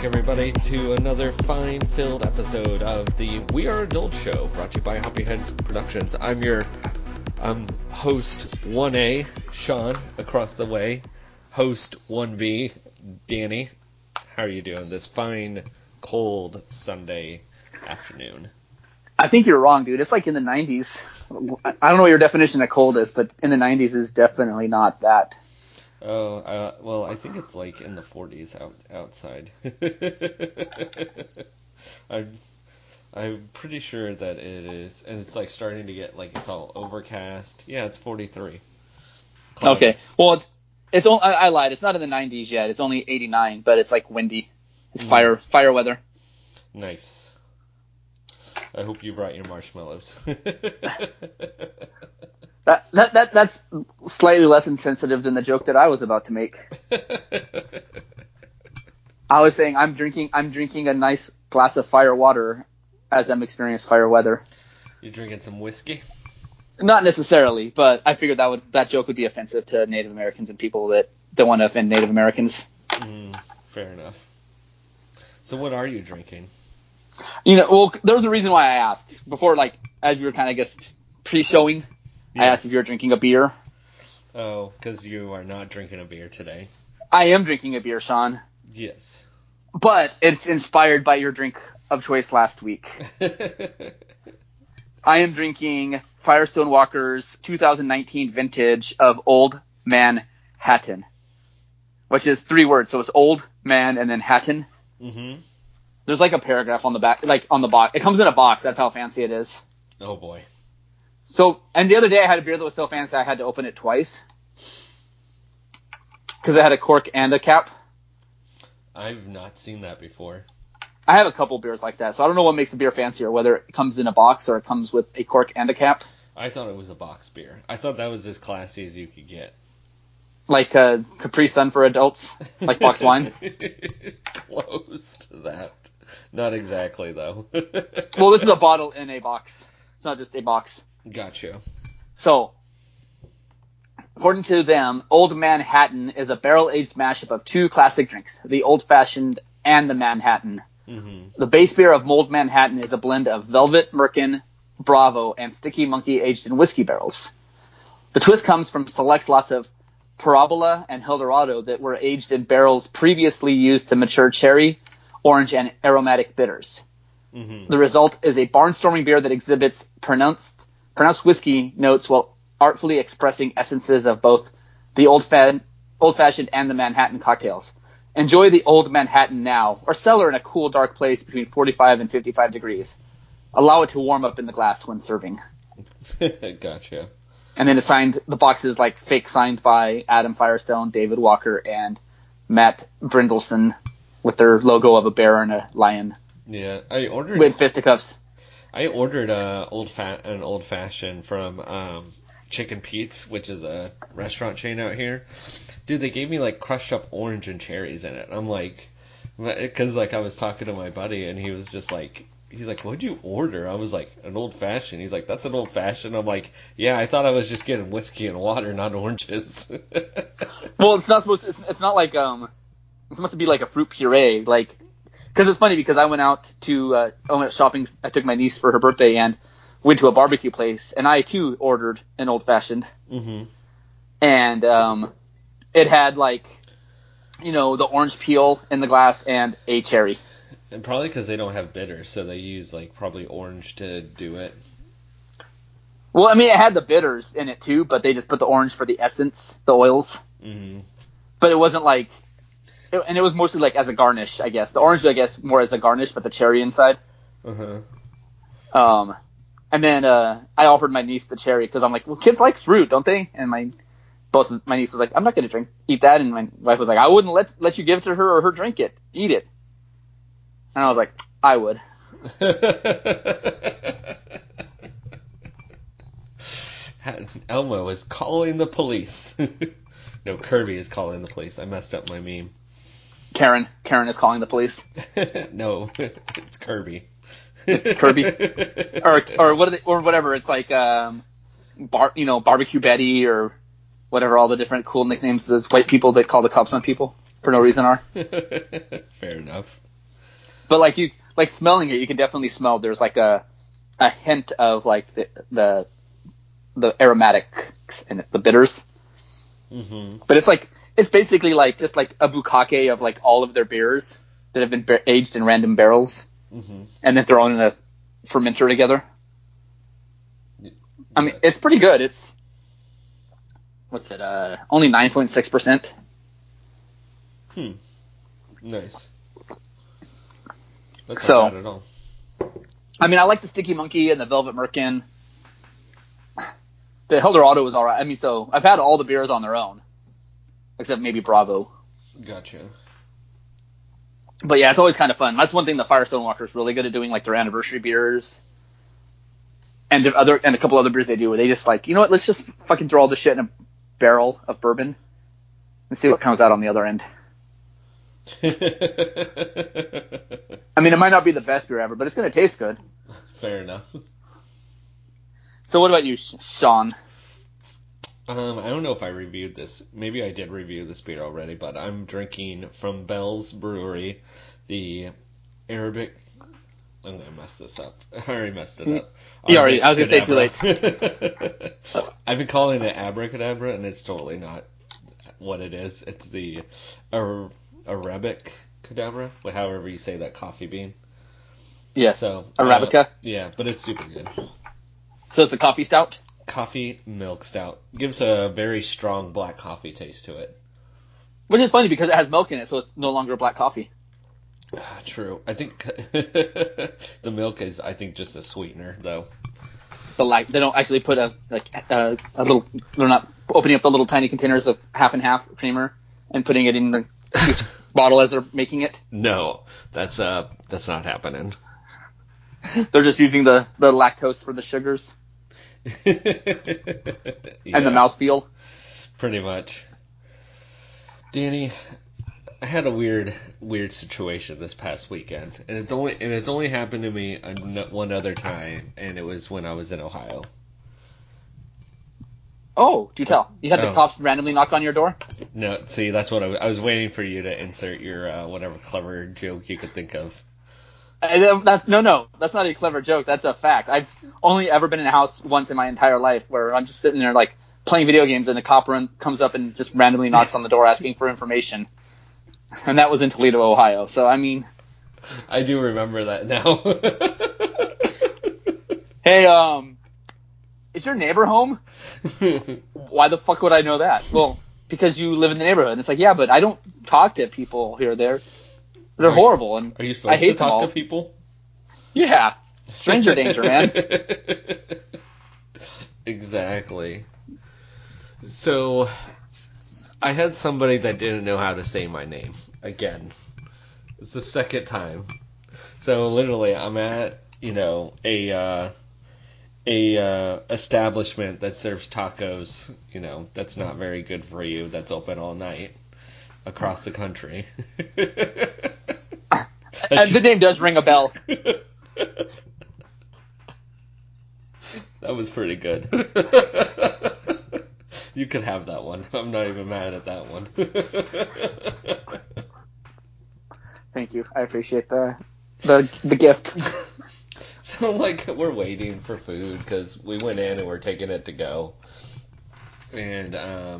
back, everybody, to another fine-filled episode of the We Are Adult Show, brought to you by Hoppyhead Productions. I'm your host 1A, Sean, across the way. Host 1B, Danny. How are you doing this fine, cold Sunday afternoon? I think you're wrong, dude. It's like in the 90s. I don't know what your definition of cold is, but in the 90s is definitely not that. Oh, well, I think it's like in the 40s outside. I'm pretty sure that it is, and it's like starting to get like it's all overcast. Yeah, it's 43. Cloudy. Okay, well, it's only, I lied. It's not in the 90s yet. It's only 89, but it's like windy. It's fire weather. Nice. I hope you brought your marshmallows. That's slightly less insensitive than the joke that I was about to make. I was saying I'm drinking a nice glass of fire water as I'm experiencing fire weather. You're drinking some whiskey? Not necessarily, but I figured that joke would be offensive to Native Americans and people that don't want to offend Native Americans. Fair enough. So what are you drinking? Well, there was a reason why I asked before, like as we were kind of just pre-showing. Yes. I asked if you were drinking a beer. Oh, because you are not drinking a beer today. I am drinking a beer, Sean. Yes. But it's inspired by your drink of choice last week. I am drinking Firestone Walker's 2019 vintage of Old Man Hatton, which is 3 words. So it's Old Man and then Hatton. Mm-hmm. There's like a paragraph on the back, like on the box. It comes in a box. That's how fancy it is. Oh, boy. So, and the other day I had a beer that was so fancy I had to open it twice. Because it had a cork and a cap. I've not seen that before. I have a couple beers like that, so I don't know what makes a beer fancier, whether it comes in a box or it comes with a cork and a cap. I thought it was a box beer. I thought that was as classy as you could get. Like a Capri Sun for adults? Like box wine? Close to that. Not exactly, though. Well, this is a bottle in a box. It's not just a box. Gotcha. So, according to them, Old Manhattan is a barrel-aged mashup of 2 classic drinks, the Old Fashioned and the Manhattan. Mm-hmm. The base beer of Old Manhattan is a blend of Velvet, Merkin, Bravo, and Sticky Monkey aged in whiskey barrels. The twist comes from select lots of Parabola and Eldorado that were aged in barrels previously used to mature cherry, orange, and aromatic bitters. Mm-hmm. The result is a barnstorming beer that exhibits pronounced whiskey notes while artfully expressing essences of both the old-fashioned and the Manhattan cocktails. Enjoy the Old Manhattan now, or cellar in a cool, dark place between 45 and 55 degrees. Allow it to warm up in the glass when serving. Gotcha. And then the box is like fake signed by Adam Firestone, David Walker, and Matt Brindleson with their logo of a bear and a lion. Yeah, I ordered with fisticuffs. I ordered an old fashioned from Chicken Pete's, which is a restaurant chain out here. Dude, they gave me like crushed up orange and cherries in it. I'm like, because like I was talking to my buddy and he was just like, he's like, what'd you order? I was like, an old fashioned. He's like, that's an old fashioned. I'm like, yeah, I thought I was just getting whiskey and water, not oranges. Well, it's not supposed to, it's not like it's supposed to be like a fruit puree, like. Because it's funny because I went out to I went shopping. I took my niece for her birthday and went to a barbecue place, and I too ordered an old fashioned. Mm-hmm. And it had like, the orange peel in the glass and a cherry. And probably because they don't have bitters, so they use like probably orange to do it. Well, I mean, it had the bitters in it too, but they just put the orange for the essence, the oils. Mm-hmm. But it wasn't like. And it was mostly like as a garnish, I guess. The orange, I guess, more as a garnish, but the cherry inside. Uh-huh. And then I offered my niece the cherry because I'm like, well, kids like fruit, don't they? And my niece was like, I'm not going to eat that. And my wife was like, I wouldn't let you give it to her or her drink it. Eat it. And I was like, I would. Elmo is calling the police. No, Kirby is calling the police. I messed up my meme. Karen is calling the police. No, it's Kirby. It's Kirby, or what are they, or whatever. It's like Barbecue Betty or whatever. All the different cool nicknames those white people that call the cops on people for no reason are. Fair enough. But like smelling it, you can definitely smell there's like a hint of like the aromatics in it, the bitters. Mm-hmm. But it's basically like just like a bukkake of like all of their beers that have been aged in random barrels, mm-hmm. and then thrown in a fermenter together. I mean, it's pretty good. It's only 9.6%. Nice. That's not bad at all. I mean, I like the Sticky Monkey and the Velvet Merkin. The Eldorado was all right. I mean, so I've had all the beers on their own, except maybe Bravo. Gotcha. But yeah, it's always kind of fun. That's one thing the Firestone Walker is really good at doing, like their anniversary beers, and a couple other beers they do where they just like, you know what, let's just fucking throw all this shit in a barrel of bourbon and see what comes out on the other end. I mean, it might not be the best beer ever, but it's going to taste good. Fair enough. So what about you, Sean? I don't know if I reviewed this. Maybe I did review this beer already, but I'm drinking from Bell's Brewery, the Arabic... I'm going to mess this up. I already messed it up. I was going to say too late. I've been calling it Abracadabra, and it's totally not what it is. It's the Arabic Cadabra, however you say that coffee bean. Yes, so, Arabica. Yeah, but it's super good. So it's the coffee stout? Coffee milk stout. Gives a very strong black coffee taste to it. Which is funny because it has milk in it, so it's no longer black coffee. True. I think the milk is, just a sweetener, though. They don't actually put a little. They're not opening up the little tiny containers of half and half creamer and putting it in each bottle as they're making it. No, that's not happening. They're just using the lactose for the sugars. Yeah, and the mouthfeel. Pretty much. Danny, I had a weird situation this past weekend, and it's only happened to me one other time, and it was when I was in Ohio. Oh, do tell. You had the cops randomly knock on your door? No, see, that's what I was waiting for you to insert your whatever clever joke you could think of. No, that's not a clever joke. That's a fact. I've only ever been in a house once in my entire life where I'm just sitting there like playing video games and a cop comes up and just randomly knocks on the door asking for information. And that was in Toledo, Ohio. So, I mean... I do remember that now. Hey, is your neighbor home? Why the fuck would I know that? Well, because you live in the neighborhood. And it's like, yeah, but I don't talk to people here. They're horrible, and are you supposed to talk to people? Yeah. Stranger danger, man. Exactly. So, I had somebody that didn't know how to say my name. Again. It's the second time. So, literally, I'm at, a establishment that serves tacos, that's not very good for you, that's open all night across the country. The name does ring a bell. That was pretty good. You could have that one. I'm not even mad at that one. Thank you. I appreciate the gift. So, we're waiting for food because we went in and we're taking it to go. And,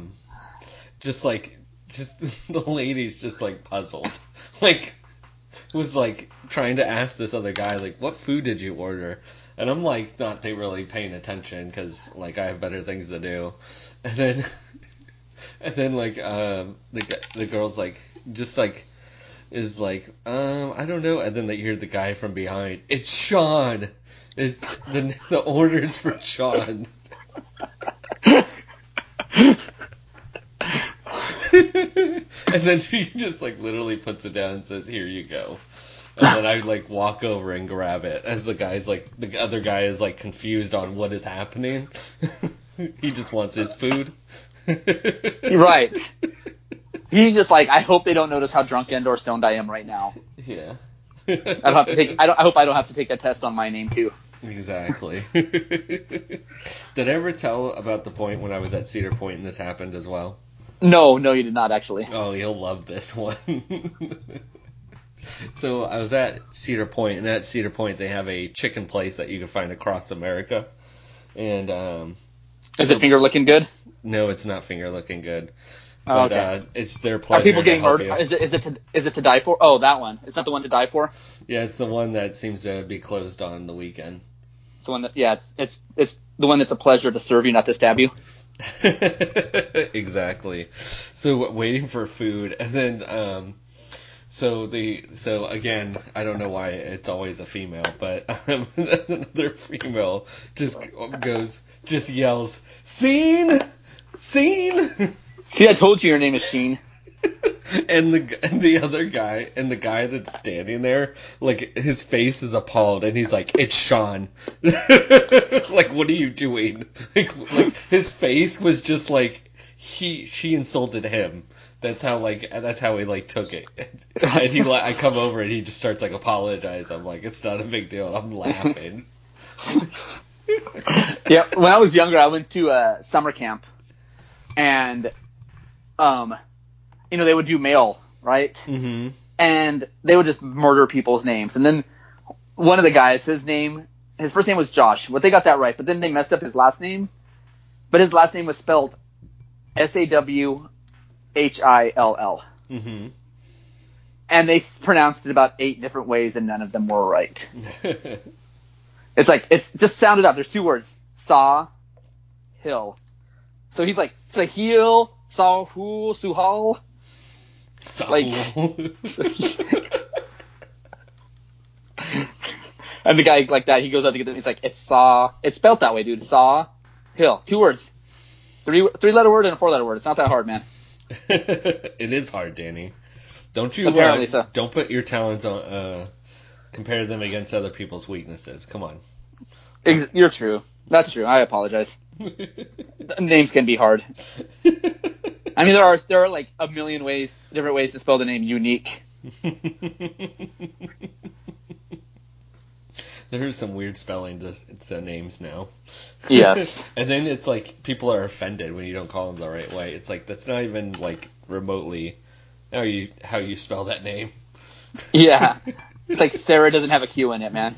the lady's just, puzzled. Was, trying to ask this other guy, what food did you order? And I'm, not really paying attention because, I have better things to do. And then, the girl's, is I don't know. And then they hear the guy from behind, it's Sean! It's the order's for Sean. And then she just literally puts it down and says, here you go. And then I walk over and grab it as the guy's the other guy is confused on what is happening. He just wants his food. Right. He's just I hope they don't notice how drunk and or stoned I am right now. Yeah. I hope I don't have to take that test on my name too. Exactly. Did I ever tell about the point when I was at Cedar Point and this happened as well? No, you did not actually. Oh, you'll love this one. So I was at Cedar Point, and at Cedar Point they have a chicken place that you can find across America. And is it finger looking good? No, it's not finger looking good. Oh, But okay. it's their pleasure. Are people getting to help murdered? you. Is it to die for? Oh, that one. It's not the one to die for. Yeah, it's the one that seems to be closed on the weekend. It's the one that it's the one that's a pleasure to serve you, not to stab you. Exactly. So waiting for food, and then so again, I don't know why it's always a female, but another female just yells, "Scene! Scene!" See, I told you your name is Sheen. And the other guy, and the guy that's standing there, like, his face is appalled, and he's like, "It's Sean." Like, what are you doing? Like his face was just like she insulted him. That's how he like took it. And I come over and he just starts like apologizing. I'm like, it's not a big deal. I'm laughing. Yeah, when I was younger, I went to summer camp, and they would do mail, right? Mm-hmm. And they would just murder people's names. And then one of the guys, his first name was Josh, but they got that right. But then they messed up his last name. But his last name was spelled Sawhill. Mm-hmm. And they pronounced it about 8 different ways, and none of them were right. It's just sounded out. There's 2 words. Saw, hill. So he's like, Sahil, Sahul, Suhal. Like, and the guy like that, he goes out to get them. He's like, it's spelled that way, dude. Saw, hill. 2 words. 3-letter word and a 4-letter word. It's not that hard, man. It is hard, Danny. Don't you? Apparently so. Don't put your talents on. Compare them against other people's weaknesses. Come on. You're true. That's true. I apologize. Names can be hard. I mean, there are like a million different ways to spell the name unique. There are some weird spelling to names now. Yes. And then it's like people are offended when you don't call them the right way. It's like that's not even like remotely how you spell that name. Yeah. It's like Sarah doesn't have a Q in it, man.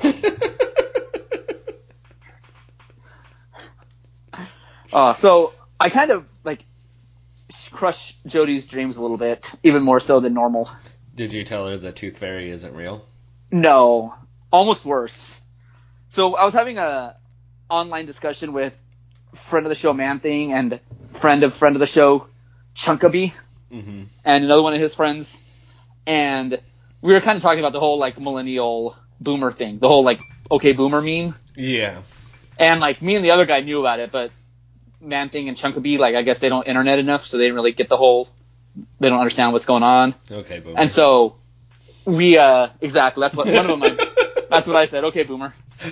So I kind of like crush Jody's dreams a little bit, even more so than normal. Did you tell her the Tooth Fairy isn't real? No, almost worse. So I was having a online discussion with friend of the show Man Thing and friend of the show Chunkaby, mm-hmm. and another one of his friends, and we were kind of talking about the whole like millennial boomer thing, the whole like okay boomer meme. Yeah. And like me and the other guy knew about it, but Man Thing and Chunkaby, like I guess they don't internet enough, so they didn't really get they don't understand what's going on. Okay, boomer. And so we exactly, that's what one of them that's what I said, okay boomer.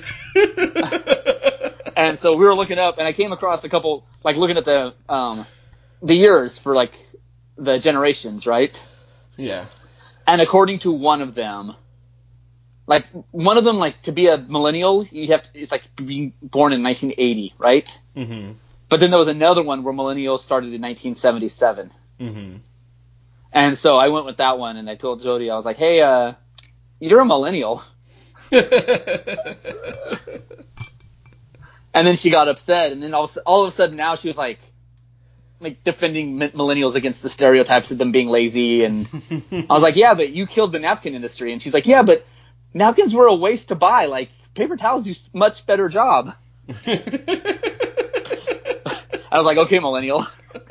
And so we were looking up, and I came across a couple, like looking at the years for like the generations, right? Yeah. And according to one of them, like to be a millennial, it's like being born in 1980, right? Mm-hmm. But then there was another one where millennials started in 1977. Mm-hmm. And so I went with that one, and I told Jody, I was like, hey, you're a millennial. And then she got upset, and then all of a sudden now she was like defending millennials against the stereotypes of them being lazy. And I was like, yeah, but you killed the napkin industry. And she's like, yeah, but napkins were a waste to buy. Like, paper towels do much better job. I was like, okay, millennial.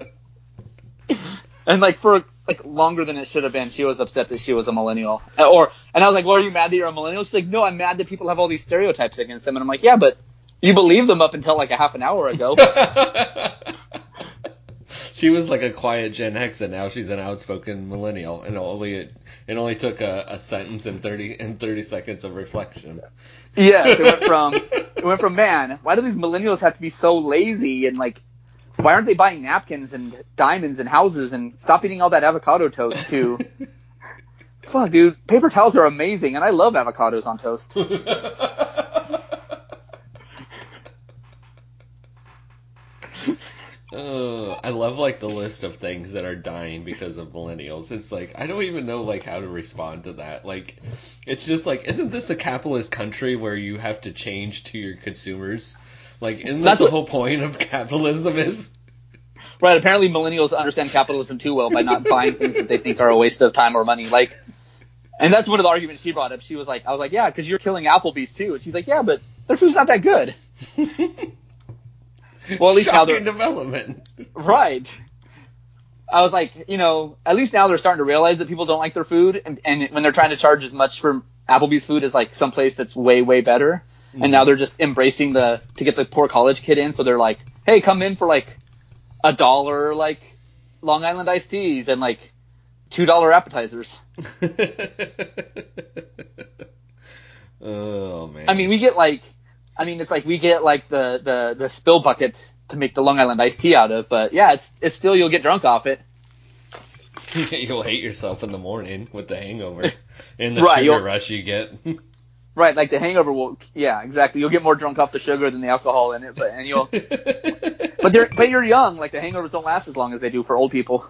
And like for like longer than it should have been, she was upset that she was a millennial. And I was like, well, are you mad that you're a millennial? She's like, no, I'm mad that people have all these stereotypes against them. And I'm like, yeah, but you believe them up until like a half an hour ago. She was like a quiet Gen X, and now she's an outspoken millennial, and it only took a sentence and 30 seconds of reflection. Yeah, it went from man, why do these millennials have to be so lazy, and like, why aren't they buying napkins and diamonds and houses, and stop eating all that avocado toast too? Fuck, dude, paper towels are amazing, and I love avocados on toast. I love like the list of things that are dying because of millennials. It's like I don't even know like how to respond to that. Like, it's just like, isn't this a capitalist country where you have to change to your consumers? Like, isn't that the whole point of capitalism is? Right. Apparently, millennials understand capitalism too well by not buying things that they think are a waste of time or money. Like, and that's one of the arguments she brought up. She was like, I was like, yeah, because you're killing Applebee's too. And she's like, yeah, but their food's not that good. Well, at least now they're development. Right. I was like, at least now they're starting to realize that people don't like their food, and when they're trying to charge as much for Applebee's food as like some place that's way, way better, and now they're just embracing to get the poor college kid in, so they're like, hey, come in for like $1 like Long Island iced teas and like $2 appetizers. Oh man. I mean, it's like we get like the spill bucket to make the Long Island iced tea out of, but yeah, it's still, you'll get drunk off it. You'll hate yourself in the morning with the hangover and the Right, sugar rush you get. Right, like the hangover will, yeah, exactly. You'll get more drunk off the sugar than the alcohol in it, but you're young. Like the hangovers don't last as long as they do for old people.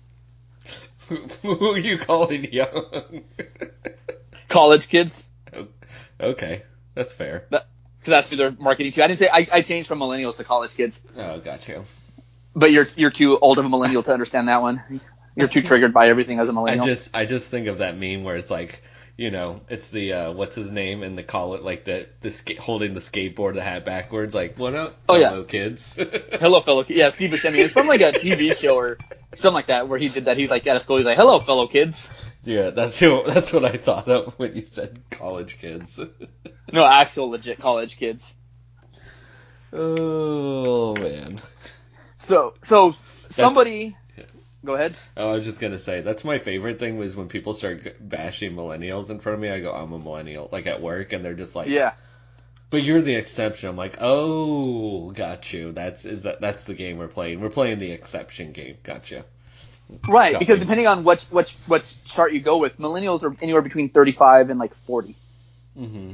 Who are you calling young? College kids. Okay, that's fair. Because that's who they're marketing to. I didn't say I changed from millennials to college kids. Oh, gotcha. But you're too old of a millennial to understand that one. You're too triggered by everything as a millennial. I just think of that meme where it's like, it's the what's his name, and they call it like the holding the skateboard, the hat backwards, like, what up, fellow kids. Hello, fellow kids. Yeah, Steve Buscemi. It's from like a TV show or something like that where he did that. He's like at a school. He's like, hello, fellow kids. Yeah, that's what I thought of when you said college kids. No, actual legit college kids. Oh man. So somebody. Go ahead. Oh, I was just gonna say that's my favorite thing was when people start bashing millennials in front of me. I go, I'm a millennial, like at work, and they're just like, yeah. But you're the exception. I'm like, oh, got you. That's the game we're playing. We're playing the exception game. Gotcha. Right, because depending on what chart you go with, millennials are anywhere between 35 and like 40. Mm-hmm.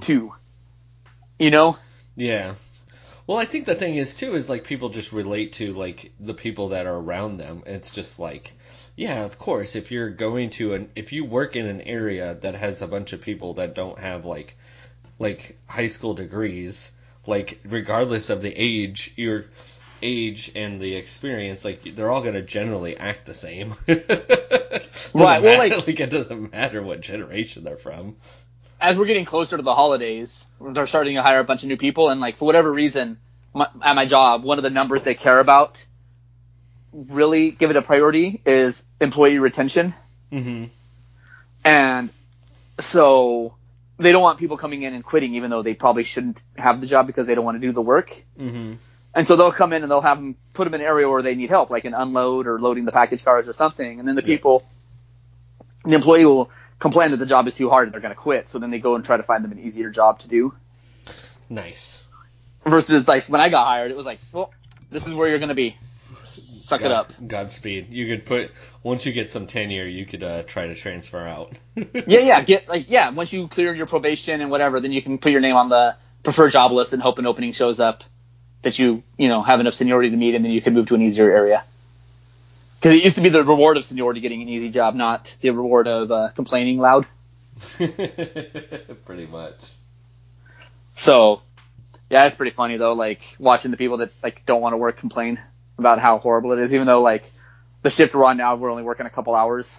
Yeah. Well, I think the thing is too is like people just relate to like the people that are around them. It's just like, yeah, of course, if you're going to if you work in an area that has a bunch of people that don't have like high school degrees, like regardless of the age, your age and the experience, like they're all going to generally act the same. Right. Well, like it doesn't matter what generation they're from. As we're getting closer to the holidays, they're starting to hire a bunch of new people, and like for whatever reason, at my job, one of the numbers they care about, really give it a priority, is employee retention. Mm-hmm. And so they don't want people coming in and quitting, even though they probably shouldn't have the job because they don't want to do the work. Mm-hmm. And so they'll come in and they'll have them put them in an area where they need help, like an unload or loading the package cars or something. And then the employee will complain that the job is too hard and they're going to quit. So then they go and try to find them an easier job to do. Nice. Versus like when I got hired, it was like, well, this is where you're going to be. Suck it up. Godspeed. You could once you get some tenure, you could try to transfer out. Yeah. Once you clear your probation and whatever, then you can put your name on the preferred job list and hope an opening shows up that you have enough seniority to meet, and then you can move to an easier area. Because it used to be the reward of seniority getting an easy job, not the reward of complaining loud. Pretty much. So, yeah, it's pretty funny though, like watching the people that like don't want to work complain about how horrible it is, even though like the shift we're on now, we're only working a couple hours.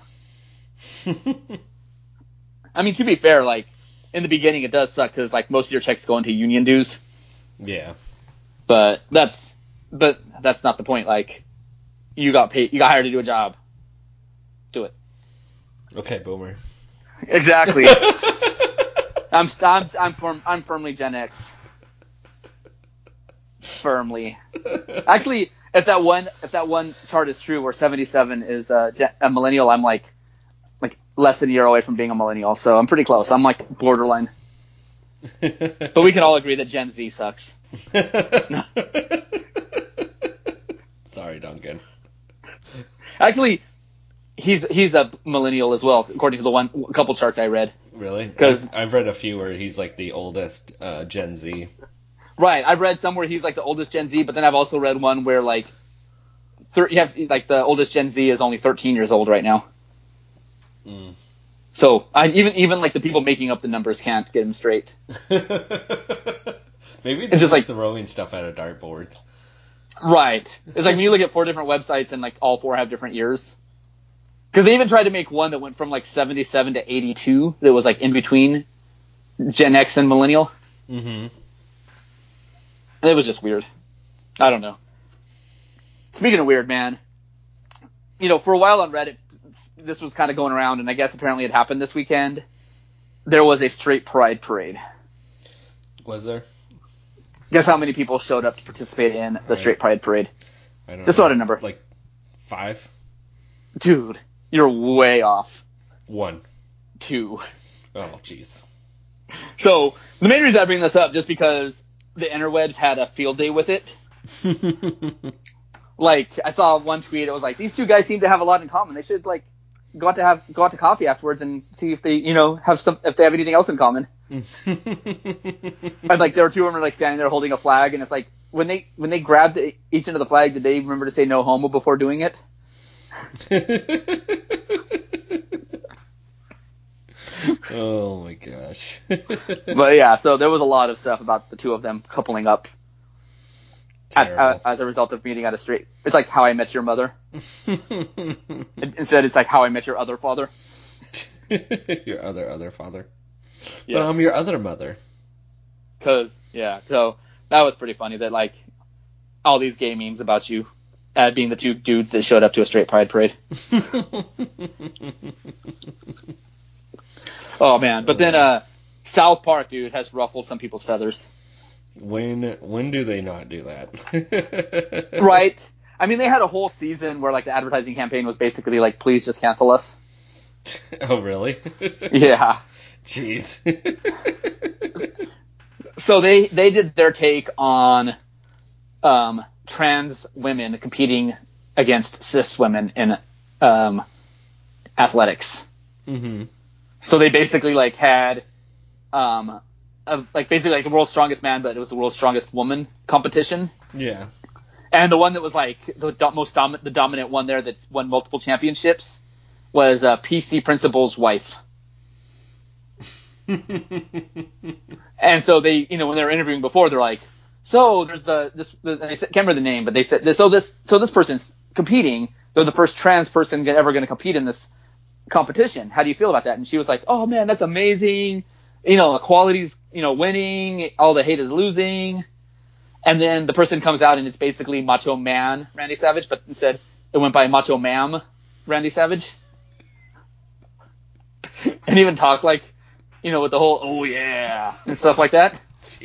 I mean, to be fair, like in the beginning it does suck because like most of your checks go into union dues. Yeah. But that's not the point. Like you got hired to do a job. Do it. Okay, boomer. Exactly. I'm firmly Gen X. Firmly. Actually, if that one chart is true, where 77 is a millennial, I'm like less than a year away from being a millennial. So I'm pretty close. I'm like borderline. But we can all agree that Gen Z sucks. Sorry, Duncan. Actually, he's a millennial as well, according to the couple charts I read. Really? Because I've read a few where he's like the oldest Gen Z. Right. I've read some where he's like the oldest Gen Z, but then I've also read one where like you have like the oldest Gen Z is only 13 years old right now. Mm. So even like the people making up the numbers can't get them straight. Maybe they're just throwing stuff at a dartboard. Right. It's like when you look at 4 different websites and like all 4 have different years. Because they even tried to make one that went from like 77 to 82 that was like in between Gen X and Millennial. Mm-hmm. It was just weird. I don't know. Speaking of weird, man, for a while on Reddit, this was kind of going around, and I guess apparently it happened this weekend. There was a straight pride parade. Was there? Guess how many people showed up to participate in the straight pride parade? I don't Just know. throw out a number. Like 5? Dude, you're way off. 1. 2. Oh, jeez. So, the main reason I bring this up, just because the interwebs had a field day with it. Like, I saw one tweet, it was like, these 2 guys seem to have a lot in common. They should, like, go out to coffee afterwards and see if they, if they have anything else in common. And, like, there were 2 women, like, standing there holding a flag, and it's like, when they grabbed each end of the flag, did they remember to say no homo before doing it? Oh my gosh. But yeah, so there was a lot of stuff about the 2 of them coupling up as a result of meeting at a straight. It's like How I Met Your Mother. Instead, it's like How I Met Your Other Father. Your other father. Yes. But I'm your other mother. So that was pretty funny that like all these gay memes about you being the 2 dudes that showed up to a straight pride parade. Oh man, but then South Park, dude, has ruffled some people's feathers. When do they not do that? Right. I mean, they had a whole season where like the advertising campaign was basically like, please just cancel us. Oh really? Yeah. Jeez. So they did their take on trans women competing against cis women in athletics. Mm-hmm. So they basically like had basically like the world's strongest man, but it was the world's strongest woman competition. Yeah. And the one that was like the dominant one there that's won multiple championships was PC Principal's wife. And so they, when they were interviewing before, they're like, so there's and they can't remember the name, but they said this person's competing. They're the first trans person ever going to compete in this competition. How do you feel about that? And she was like, oh man, that's amazing. Equality's, winning. All the hate is losing. And then the person comes out and it's basically Macho Man Randy Savage, but instead it went by Macho Ma'am Randy Savage. And even talked like, with the whole, oh yeah, and stuff like that.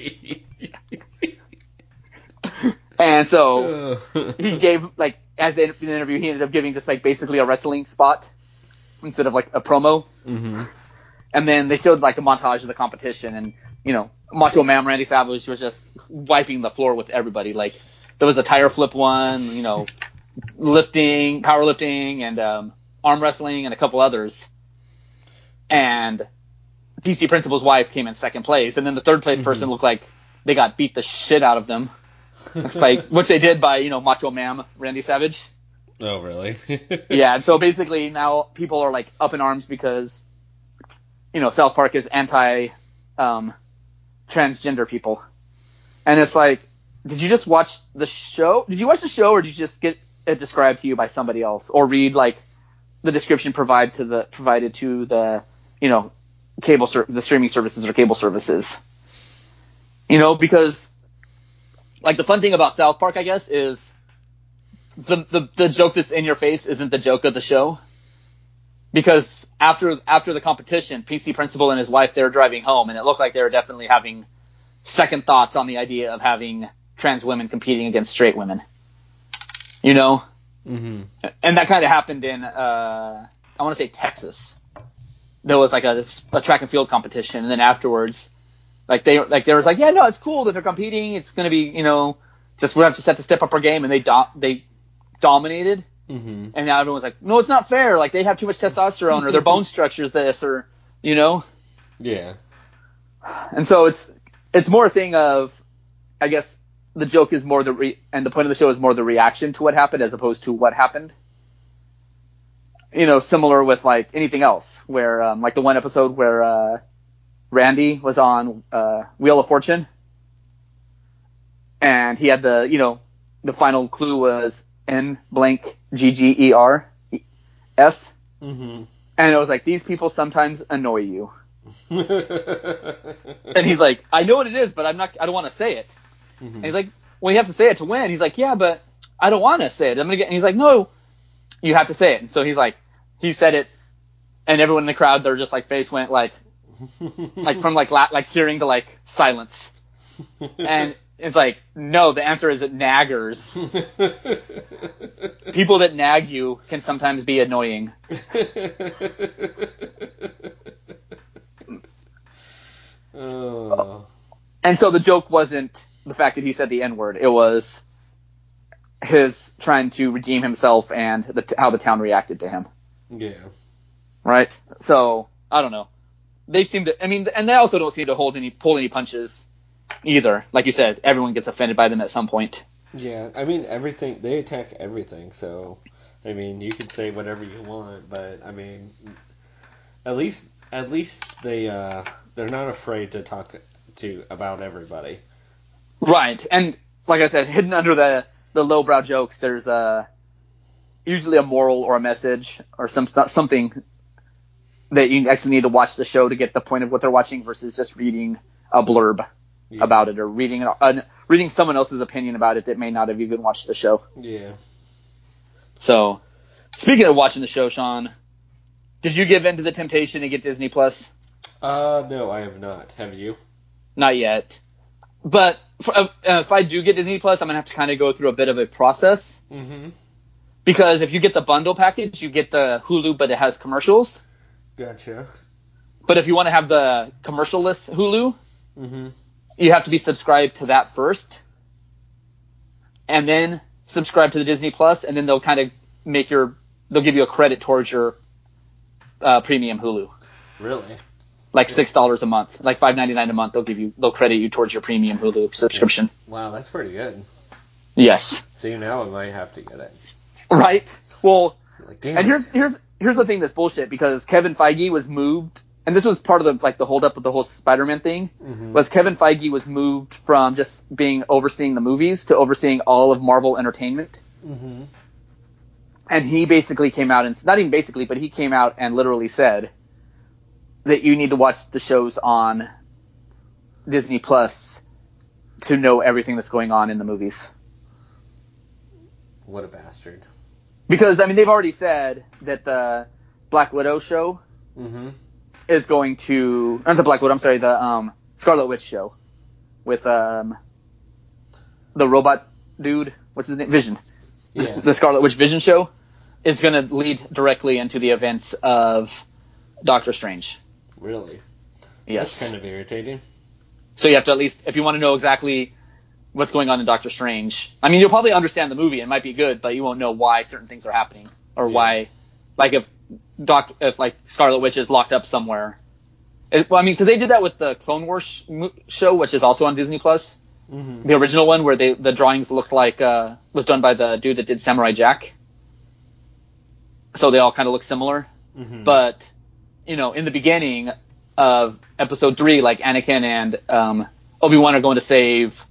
And so he gave, like, as in the interview, he ended up giving just like basically a wrestling spot instead of like a promo. Mm-hmm. And then they showed like a montage of the competition, and Macho Man Randy Savage was just wiping the floor with everybody. Like there was a tire flip one, lifting, powerlifting, and arm wrestling, and a couple others. And PC Principal's wife came in second place, and then the third place person looked like they got beat the shit out of them, which they did by Macho Man Randy Savage. Oh really? Yeah, and so basically now people are like up in arms because South Park is anti transgender people, and it's like, did you just watch the show? Did you watch the show, or did you just get it described to you by somebody else, or read like the description provided to the the streaming services or cable services? Because like the fun thing about South Park, I guess, is the joke that's in your face isn't the joke of the show. Because after the competition, PC Principal and his wife, they were driving home, and it looked like they were definitely having second thoughts on the idea of having trans women competing against straight women. Mm-hmm. And that kind of happened in I want to say Texas. There was like a track and field competition, and then afterwards, they was like, yeah, no, it's cool that they're competing. It's going to be just we have to step up our game, and they dominated. Mm-hmm. And now everyone's like, no, it's not fair. Like they have too much testosterone, or their bone structure's this, or Yeah. And so it's more a thing of, I guess, the joke is more and the point of the show is more the reaction to what happened as opposed to what happened. You know, similar with like anything else, where like the one episode where Randy was on Wheel of Fortune, and he had the final clue was N blank GGERS, Mm-hmm. and it was like, these people sometimes annoy you. And he's like, I know what it is, but I don't want to say it. Mm-hmm. And he's like, well, you have to say it to win. He's like, yeah, but I don't want to say it. I'm gonna get. And he's like, no, you have to say it. And so he's like, he said it, and everyone in the crowd, their just like face went like from like cheering to like silence. And it's like, no, the answer is naggers. People that nag you can sometimes be annoying. Oh. And so the joke wasn't the fact that he said the N-word. It was his trying to redeem himself and how the town reacted to him. Yeah. Right? So, I don't know. They seem to, I mean, and they also don't seem to pull any punches either. Like you said, everyone gets offended by them at some point. Yeah, I mean, they attack everything, so, I mean, you can say whatever you want, but, I mean, at least they're not afraid to talk about everybody. Right, and like I said, hidden under the lowbrow jokes, there's usually a moral or a message or something that you actually need to watch the show to get the point of what they're watching versus just reading a blurb about it or reading someone else's opinion about it that may not have even watched the show. Yeah. So, speaking of watching the show, Sean, did you give in to the temptation to get Disney Plus? No, I have not. Have you? Not yet. But if I do get Disney Plus, I'm going to have to kind of go through a bit of a process. Mm-hmm. Because if you get the bundle package, you get the Hulu, but it has commercials. Gotcha. But if you want to have the commercial-less Hulu, mm-hmm. you have to be subscribed to that first. And then subscribe to the Disney Plus, and then they'll kind of they'll give you a credit towards your premium Hulu. Really? Like $6 a month, like $5.99 a month. They'll credit you towards your premium Hulu subscription. Wow, that's pretty good. Yes. See, now I might have to get it. Right. Well, like, damn. And here's the thing that's bullshit, because Kevin Feige was moved, and this was part of the hold up with the whole Spider-Man thing. Mm-hmm. Was Kevin Feige was moved from just overseeing the movies to overseeing all of Marvel Entertainment. Mm-hmm. And he basically came out and not even basically, but he came out and literally said that you need to watch the shows on Disney Plus to know everything that's going on in the movies. What a bastard. Because, I mean, they've already said that the Black Widow show mm-hmm. is going to... Not the Black Widow, I'm sorry, the Scarlet Witch show with the robot dude. What's his name? Vision. Yeah. The Scarlet Witch Vision show is going to lead directly into the events of Doctor Strange. Really? Yes. That's kind of irritating. So you have to at least, if you want to know exactly what's going on in Doctor Strange, I mean, you'll probably understand the movie. It might be good, but you won't know why certain things are happening or why, like if like Scarlet Witch is locked up somewhere. Because they did that with the Clone Wars show, which is also on Disney Plus. Mm-hmm. The original one where the drawings looked like was done by the dude that did Samurai Jack. So they all kind of look similar. Mm-hmm. But, in the beginning of episode 3, like Anakin and Obi-Wan are going to save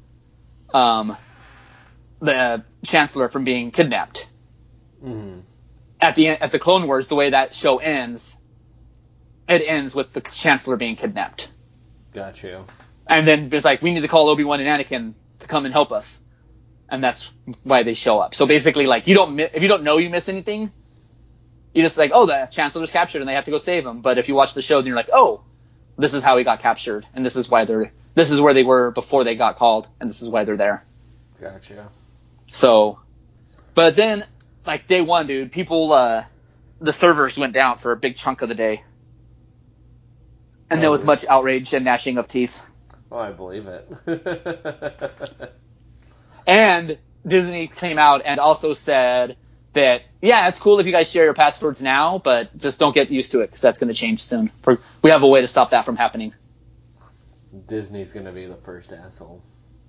the Chancellor from being kidnapped. Mm-hmm. At the Clone Wars, the way that show ends, it ends with the Chancellor being kidnapped. Gotcha. And then it's like, we need to call Obi-Wan and Anakin to come and help us. And that's why they show up. So basically, like, if you don't know you miss anything, you just like, oh, the Chancellor's captured and they have to go save him. But if you watch the show, then you're like, oh, this is how he got captured, and this is where they were before they got called, and this is why they're there. Gotcha. So, but then, like, day one, dude, people, the servers went down for a big chunk of the day. And there was much outrage and gnashing of teeth. Oh, I believe it. And Disney came out and also said that, yeah, it's cool if you guys share your passwords now, but just don't get used to it, because that's going to change soon. We have a way to stop that from happening. Disney's going to be the first asshole.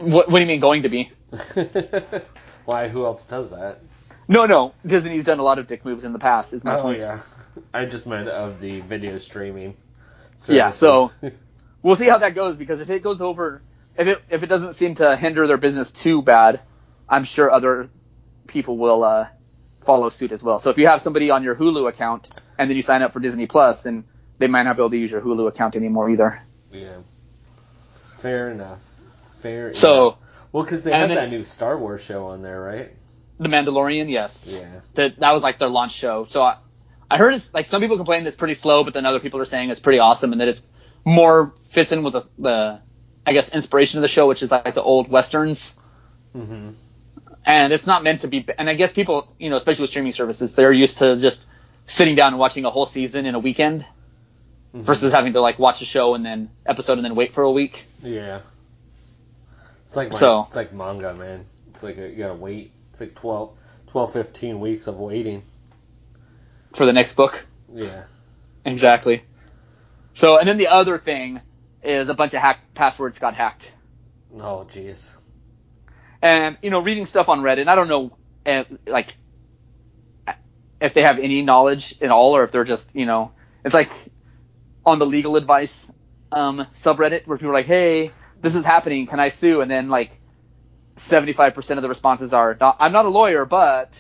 What do you mean going to be? Why? Who else does that? No. Disney's done a lot of dick moves in the past. Is my point. Yeah. I just meant of the video streaming services. Yeah. So we'll see how that goes, because if it goes over, if it doesn't seem to hinder their business too bad, I'm sure other people will follow suit as well. So if you have somebody on your Hulu account and then you sign up for Disney Plus, then they might not be able to use your Hulu account anymore either. Yeah. Fair enough. So, well, because they had that new Star Wars show on there, right? The Mandalorian, yes. Yeah. That was like their launch show. So I heard it's like some people complain it's pretty slow, but then other people are saying it's pretty awesome and that it's more fits in with the I guess inspiration of the show, which is like the old westerns. Mm-hmm. And it's not meant to be. And I guess people, especially with streaming services, they're used to just sitting down and watching a whole season in a weekend versus having to like watch a show and then episode and then wait for a week. Yeah. It's like manga, man. It's like you gotta wait. It's like 12, 15 weeks of waiting. For the next book? Yeah. Exactly. So, and then the other thing is a bunch of passwords got hacked. Oh, jeez. And, reading stuff on Reddit, I don't know, like, if they have any knowledge at all, or if they're just, it's like on the legal advice subreddit where people are like, hey, this is happening, can I sue? And then, like, 75% of the responses are, I'm not a lawyer, but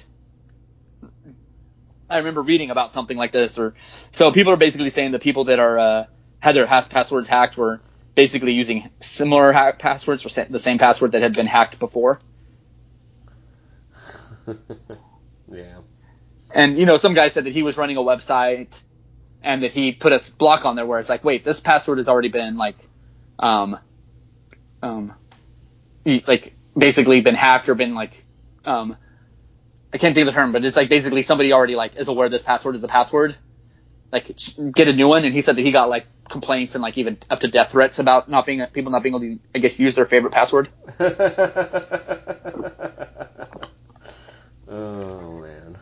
I remember reading about something like this. So people are basically saying the people that are had their passwords hacked were basically using similar passwords or the same password that had been hacked before. Yeah. And, some guy said that he was running a website and that he put a block on there where it's like, wait, this password has already been like basically been hacked or been like, I can't think of the term, but it's like basically somebody already like is aware this password is the password. Like, get a new one. And he said that he got like complaints and like even up to death threats about people not being able to, I guess, use their favorite password. Oh man.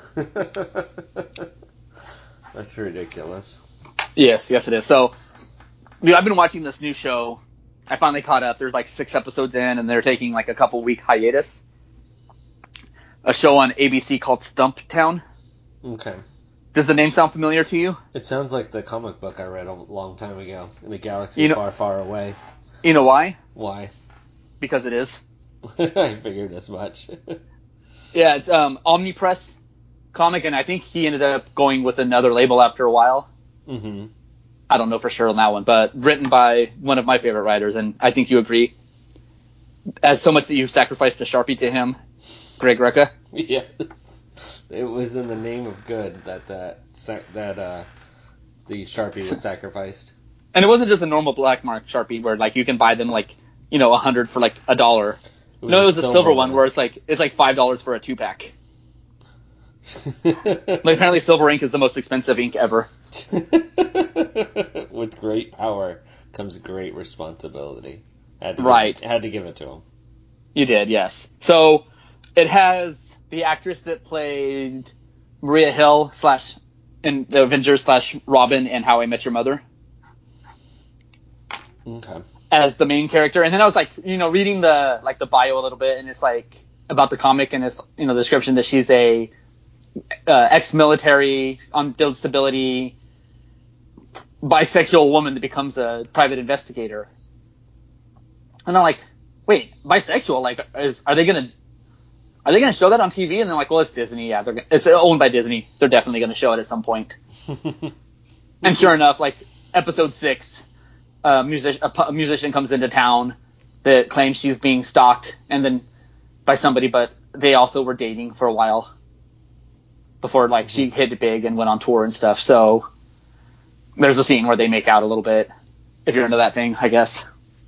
That's ridiculous. Yes, it is. So, I've been watching this new show. I finally caught up. There's like 6 episodes in, and they're taking like a couple week hiatus. A show on ABC called Stumptown. Okay. Does the name sound familiar to you? It sounds like the comic book I read a long time ago, in a galaxy far, far away. You know why? Why? Because it is. I figured as much. Yeah, it's Omnipress comic, and I think he ended up going with another label after a while. Mm-hmm. I don't know for sure on that one, but written by one of my favorite writers, and I think you agree. As so much that you sacrificed a Sharpie to him, Greg Rucka. Yes. It was in the name of good that the Sharpie was sacrificed. And it wasn't just a normal black mark Sharpie where like you can buy them like, $100 for like $1. No, it was a silver one where it's like $5 for a 2-pack. Like apparently silver ink is the most expensive ink ever. With great power comes great responsibility. Had to give it to him. You did, yes. So it has the actress that played Maria Hill / in the Avengers / Robin and How I Met Your Mother. Okay. As the main character. And then I was like, reading the bio a little bit, and it's like about the comic, and it's, the description that she's a ex-military on disability bisexual woman that becomes a private investigator. And I'm like, wait, bisexual? Like, are they gonna show that on TV? And they're like, well, it's Disney. Yeah, it's owned by Disney. They're definitely gonna show it at some point. And sure enough, like episode 6, a musician comes into town that claims she's being stalked, and then by somebody, but they also were dating for a while before like she hit it big and went on tour and stuff. So there's a scene where they make out a little bit. If you're into that thing, I guess.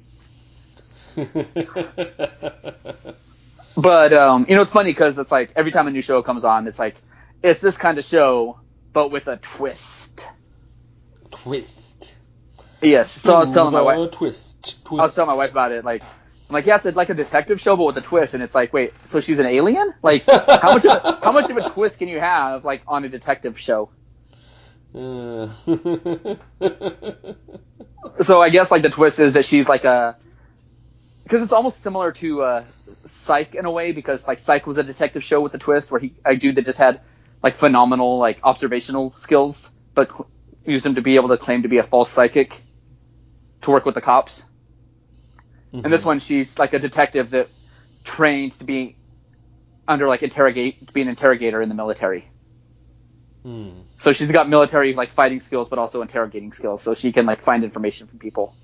But it's funny because it's like every time a new show comes on, it's like it's this kind of show, but with a twist. Twist. Yes. So I was telling my wife. Twist. I was telling my wife about it. Like, I'm like, yeah, it's like a detective show, but with a twist. And it's like, wait, so she's an alien? Like, how much of a twist can you have like on a detective show? So I guess like the twist is that she's like because it's almost similar to Psych in a way, because like Psych was a detective show with a twist where a dude that just had like phenomenal like observational skills, but used them to be able to claim to be a false psychic to work with the cops. Mm-hmm. And this one, she's like a detective that trained to be under like to be an interrogator in the military. So she's got military like fighting skills, but also interrogating skills, so she can like find information from people.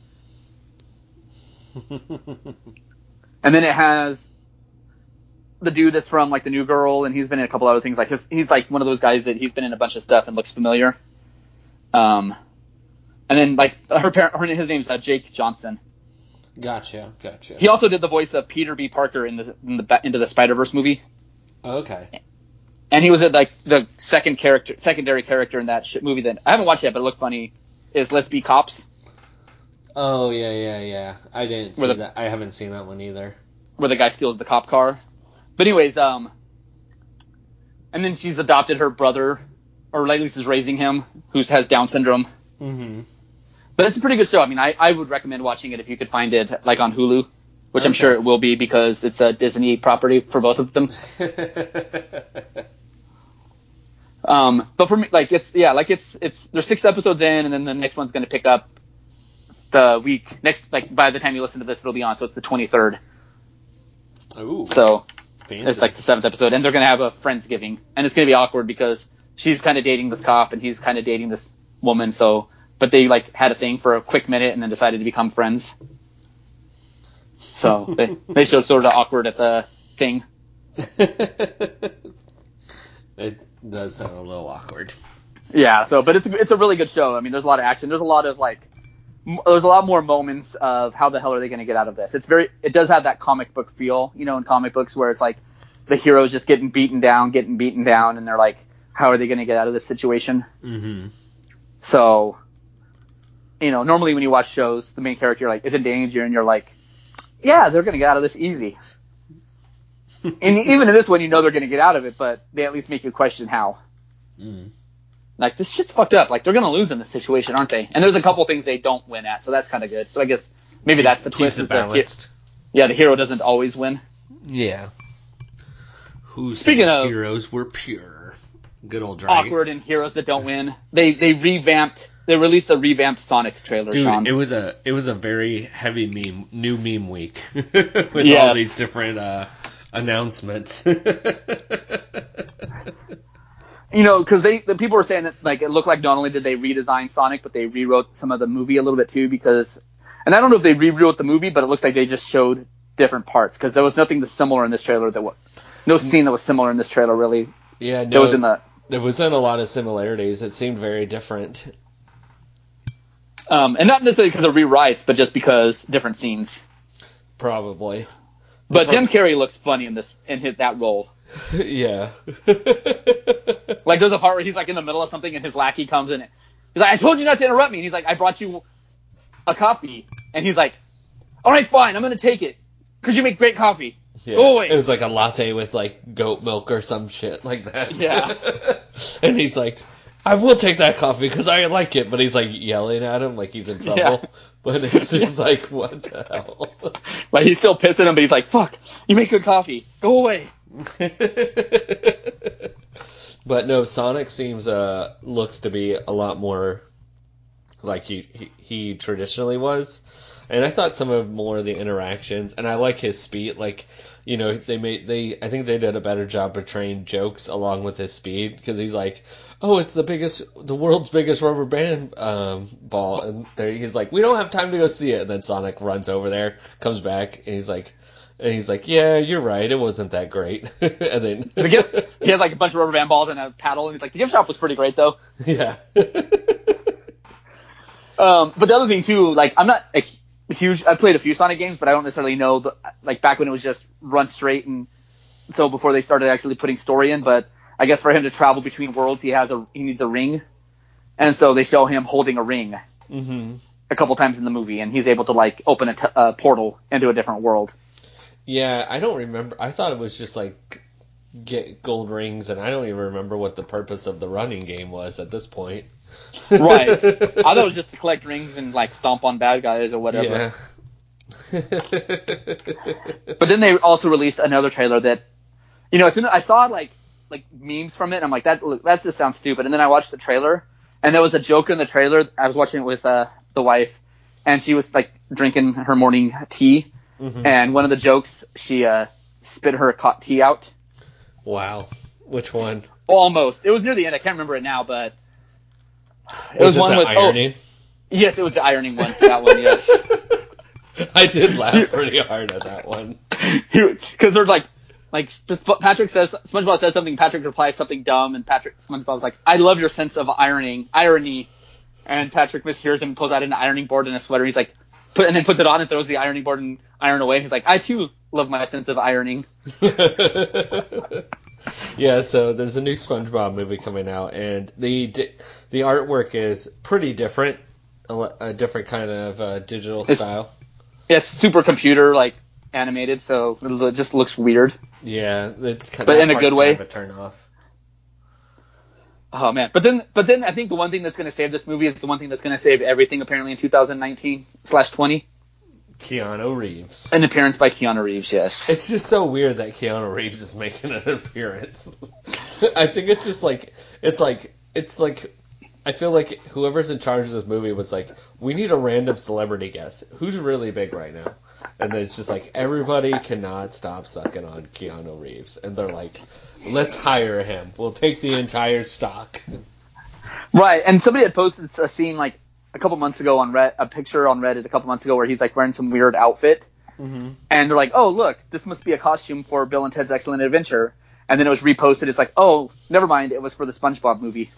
And then it has the dude that's from like the New Girl, and he's been in a couple other things. Like he's like one of those guys that he's been in a bunch of stuff and looks familiar. And then like his name's Jake Johnson. Gotcha. He also did the voice of Peter B. Parker in the Into the Spider-Verse movie. Okay. And he was like the secondary character in that movie that I haven't watched yet, but it looked funny. Is Let's Be Cops. Oh yeah. I didn't see that. I haven't seen that one either. Where the guy steals the cop car. But anyways, and then she's adopted her brother, or at least is raising him, who has Down syndrome. Mm-hmm. But it's a pretty good show. I mean, I would recommend watching it if you could find it like on Hulu, which I'm sure it will be because it's a Disney property for both of them. But for me, like it's there's 6 episodes in, and then the next one's going to pick up the week next. Like by the time you listen to this, it'll be on, so it's the 23rd. Ooh. So fancy. It's like the 7th episode, and they're going to have a Friendsgiving, and it's going to be awkward because she's kind of dating this cop, and he's kind of dating this woman. So, but they like had a thing for a quick minute, and then decided to become friends. So they showed sort of awkward at the thing. It does sound a little awkward. Yeah. So, but it's a really good show. I mean, there's a lot of action. There's a lot more moments of how the hell are they going to get out of this. It does have that comic book feel, in comic books where it's like the hero's just getting beaten down, and they're like, how are they going to get out of this situation? Mm-hmm. So, normally when you watch shows, the main character like is in danger, and you're like, yeah, they're going to get out of this easy. And even in this one, they're going to get out of it, but they at least make you question how. Mm. Like, this shit's fucked up. Like, they're going to lose in this situation, aren't they? And there's a couple things they don't win at, so that's kind of good. So I guess maybe that's the twist. Keeps it balanced. The hero doesn't always win. Yeah. Speaking of heroes were pure. Good old Dragon. Awkward and heroes that don't win. They released a revamped Sonic trailer, Dude, Sean. it was a very heavy new meme week with all these different announcements. Because the people were saying that like it looked like not only did they redesign Sonic, but they rewrote some of the movie a little bit too. And I don't know if they rewrote the movie, but it looks like they just showed different parts because there was nothing similar in this trailer. No scene that was similar in this trailer really. Yeah, no. There wasn't a lot of similarities. It seemed very different. And not necessarily because of rewrites, but just because different scenes. Probably. But Jim Carrey looks funny in that role. Yeah. Like there's a part where he's like in the middle of something and his lackey comes in. He's like, I told you not to interrupt me. And he's like, I brought you a coffee. And he's like, all right, fine, I'm going to take it. Because you make great coffee. Yeah. Go away. It was like a latte with like goat milk or some shit like that. Yeah. And he's like, I will take that coffee because I like it. But he's like yelling at him like he's in trouble. Yeah. But it's just like, what the hell? Like he's still pissing him, but he's like, fuck, you make good coffee. Go away. But no, Sonic looks to be a lot more like he traditionally was, and I thought some of more of the interactions, and I like his speed. Like, I think they did a better job portraying jokes along with his speed because he's like, oh, it's the world's biggest rubber band ball, and he's like, we don't have time to go see it, and then Sonic runs over there, comes back, and he's like, yeah, you're right, it wasn't that great. And then he has like a bunch of rubber band balls and a paddle, and he's like, the gift shop was pretty great though. Yeah. But the other thing too, like I'm not a huge. I played a few Sonic games, but I don't necessarily know like back when it was just run straight, and so before they started actually putting story in. But I guess for him to travel between worlds, he needs a ring, and so they show him holding a ring a couple times in the movie, and he's able to like open a portal into a different world. Yeah, I don't remember. I thought it was just like get gold rings, and I don't even remember what the purpose of the running game was at this point. Right. I thought it was just to collect rings and like stomp on bad guys or whatever. But then they also released another trailer that, as soon as I saw like memes from it, and I'm like, that just sounds stupid. And then I watched the trailer, and there was a joke in the trailer. I was watching it with the wife, and she was like drinking her morning tea, and one of the jokes, she spit her tea out. Wow. Which one? Almost. It was near the end. I can't remember it now, but it was one the with ironing? Yes, it was the ironing one. That one, yes. I did laugh pretty hard at that one. Because they're like Patrick says, SpongeBob says something, Patrick replies something dumb, and SpongeBob's like, I love your sense of irony. And Patrick mishears him and pulls out an ironing board and a sweater. He's like, and then puts it on and throws the ironing board and iron away. He's like, I too love my sense of ironing. Yeah, so there's a new SpongeBob movie coming out, and the artwork is pretty different, a different kind of digital style. It's super computer animated, so it just looks weird. Yeah, it's kind of, but in a good way. Kind of a turn off. Oh man, but then I think the one thing that's going to save this movie is the one thing that's going to save everything apparently in 2019/20. Keanu Reeves. An appearance by Keanu Reeves, yes. It's just so weird that Keanu Reeves is making an appearance. I think it's just it's like I feel like whoever's in charge of this movie was like, we need a random celebrity guest. Who's really big right now? And then it's just like, everybody cannot stop sucking on Keanu Reeves. And they're like, let's hire him. We'll take the entire stock. Right, and somebody had posted a scene a couple months ago a picture on Reddit a couple months ago where he's wearing some weird outfit. Mm-hmm. And they're like, oh, look, this must be a costume for Bill and Ted's Excellent Adventure. And then it was reposted. It's like, oh, never mind. It was for the SpongeBob movie.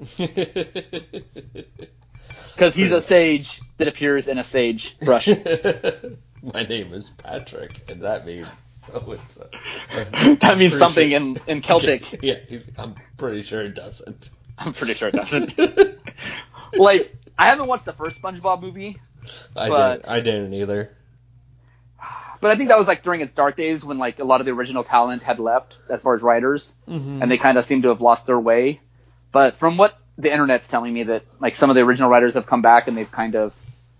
Because he's a sage that appears in a sage brush. My name is Patrick, and that means so-and-so. That means something in Celtic. Yeah, I'm pretty sure it doesn't. I'm pretty sure it doesn't. I haven't watched the first SpongeBob movie. I didn't either. But I think that was during its dark days when a lot of the original talent had left as far as writers, and they kind of seemed to have lost their way. But from what the internet's telling me, that some of the original writers have come back and they've kind of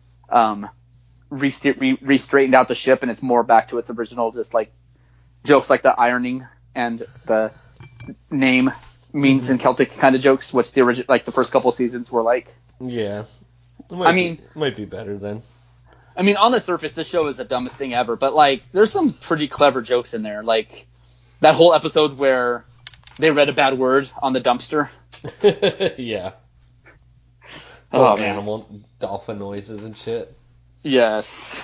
re-straightened out the ship, and it's more back to its original, just jokes like the ironing and the name means in Celtic kind of jokes, which the original the first couple seasons were like. Yeah, it might be better then. I mean, on the surface, this show is the dumbest thing ever, but there's some pretty clever jokes in there, that whole episode where they read a bad word on the dumpster. Yeah. Oh, animal dolphin noises and shit. Yes.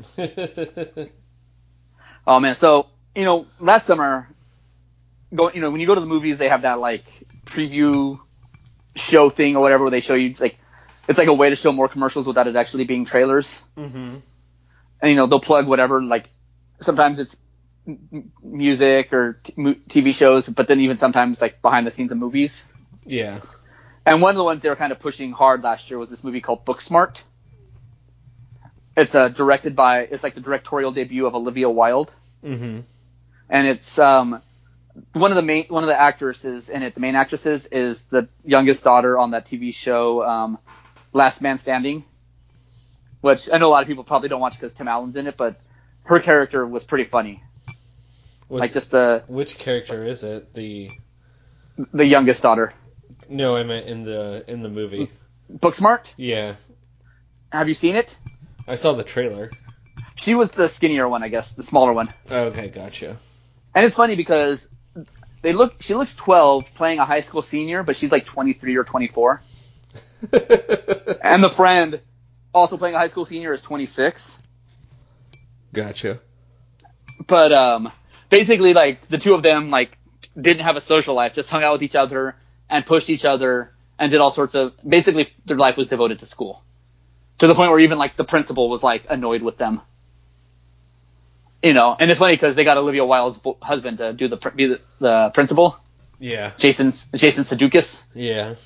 Oh man, so last summer, when you go to the movies, they have that preview show thing or whatever, where they show you it's a way to show more commercials without it actually being trailers. Mm-hmm. And they'll plug whatever, sometimes it's music or TV shows, but then even sometimes behind the scenes of movies. Yeah. And one of the ones they were kind of pushing hard last year was this movie called Booksmart. It's directed by, it's the directorial debut of Olivia Wilde. Mm-hmm. And it's one of the actresses in it, the main actresses, is the youngest daughter on that TV show Last Man Standing, which I know a lot of people probably don't watch because Tim Allen's in it, but her character was pretty funny. Which character is it? The youngest daughter. No, I meant in the movie. Booksmart? Yeah. Have you seen it? I saw the trailer. She was the skinnier one, I guess, the smaller one. Okay, gotcha. And it's funny because she looks 12 playing a high school senior, but she's 23 or 24. And the friend, also playing a high school senior, is 26. Gotcha. But basically, the two of them didn't have a social life, just hung out with each other and pushed each other and did all sorts of. Basically, their life was devoted to school, to the point where even the principal was annoyed with them. And it's funny because they got Olivia Wilde's husband to be the principal. Yeah. Jason Sudeikis. Yeah.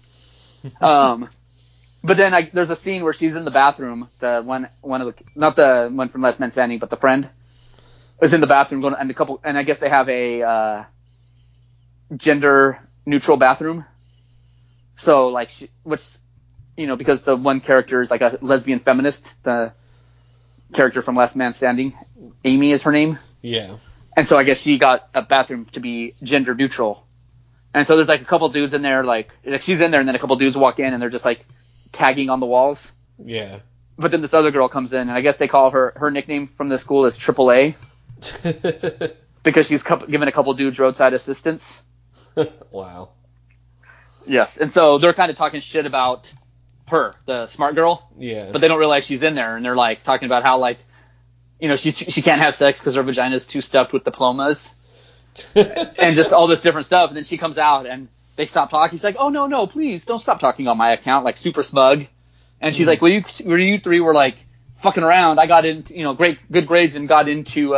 But then there's a scene where she's in the bathroom. Not the one from Last Man Standing, but the friend is in the bathroom and I guess they have a gender neutral bathroom. So because the one character is a lesbian feminist, the character from Last Man Standing. Amy is her name. Yeah. And so I guess she got a bathroom to be gender neutral. And so there's like a couple dudes in there, like she's in there, and then a couple dudes walk in, and they're just like tagging on the walls. Yeah. But then this other girl comes in, and I guess they call her nickname from the school is AAA because she's given a couple dudes roadside assistance. Wow. Yes, and so they're kind of talking shit about her, the smart girl. Yeah. But they don't realize she's in there, and they're like talking about how like, you know, she can't have sex because her vagina is too stuffed with diplomas, and just all this different stuff. And then she comes out, and they stop talking. She's like, "Oh no, please don't stop talking on my account," like super smug. And she's like, "Well, you three were like fucking around. I got into, you know, good grades and got into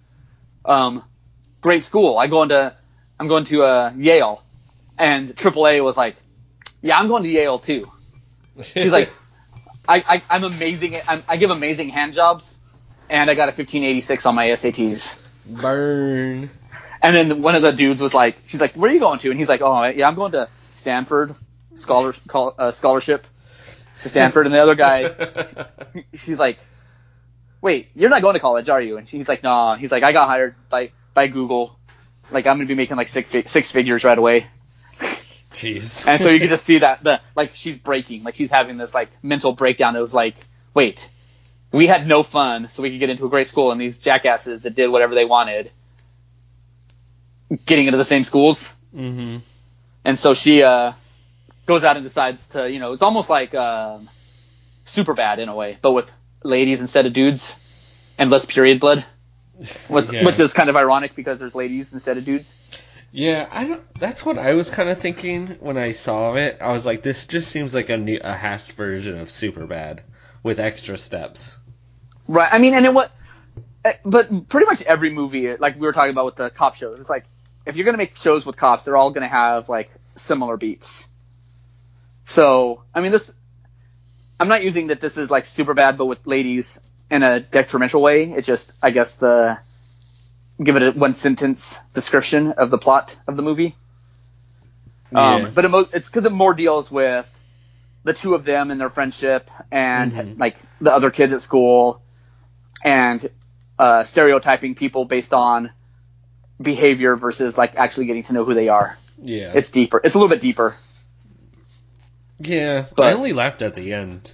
great school. I'm going to Yale." And AAA was like, "Yeah, I'm going to Yale too." She's like, I'm amazing. I give amazing hand jobs, and I got a 1586 on my SATs. Burn. And then one of the dudes was like, she's like, "Where are you going to?" And he's like, "Oh, yeah, I'm going to Stanford, scholarship to Stanford." And the other guy, she's like, "Wait, you're not going to college, are you?" And he's like, "No." He's like, "I got hired by Google. Like, I'm going to be making like six figures right away." Jeez. And so you can just see that like she's breaking, like she's having this like mental breakdown of like, wait, we had no fun so we could get into a great school, and these jackasses that did whatever they wanted getting into the same schools. Mm-hmm. And so she goes out and decides to, you know, it's almost like Superbad in a way, but with ladies instead of dudes and less period blood, which is kind of ironic because there's ladies instead of dudes. Yeah, that's what I was kind of thinking when I saw it. I was like, this just seems like a hashed version of Superbad with extra steps. Right. I mean, but pretty much every movie, like we were talking about with the cop shows, it's like, if you're going to make shows with cops, they're all going to have like similar beats. So, I mean, I'm not using that this is like Superbad, but with ladies in a detrimental way. It's just, I guess, give it a one sentence description of the plot of the movie. Yeah. But it's because it more deals with the two of them and their friendship and like the other kids at school and stereotyping people based on behavior versus like actually getting to know who they are. Yeah. It's deeper. It's a little bit deeper. Yeah. But I only laughed at the end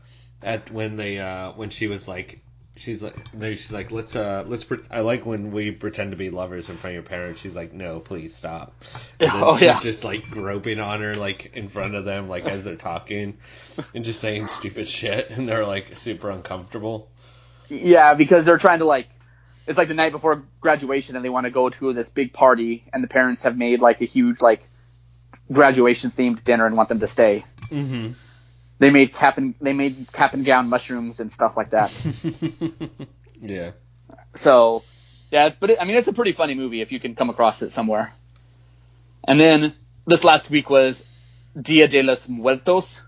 when she was like, she's like, let's I like when we pretend to be lovers in front of your parents. She's like, "No, please stop." And then she's just like groping on her like in front of them, like as they're talking and just saying stupid shit, and they're like super uncomfortable. Yeah, because they're trying to like, it's like the night before graduation and they want to go to this big party and the parents have made like a huge like graduation themed dinner and want them to stay. Mm-hmm. They made cap and gown mushrooms and stuff like that. Yeah. So, yeah, I mean, it's a pretty funny movie if you can come across it somewhere. And then this last week was Dia de los Muertos,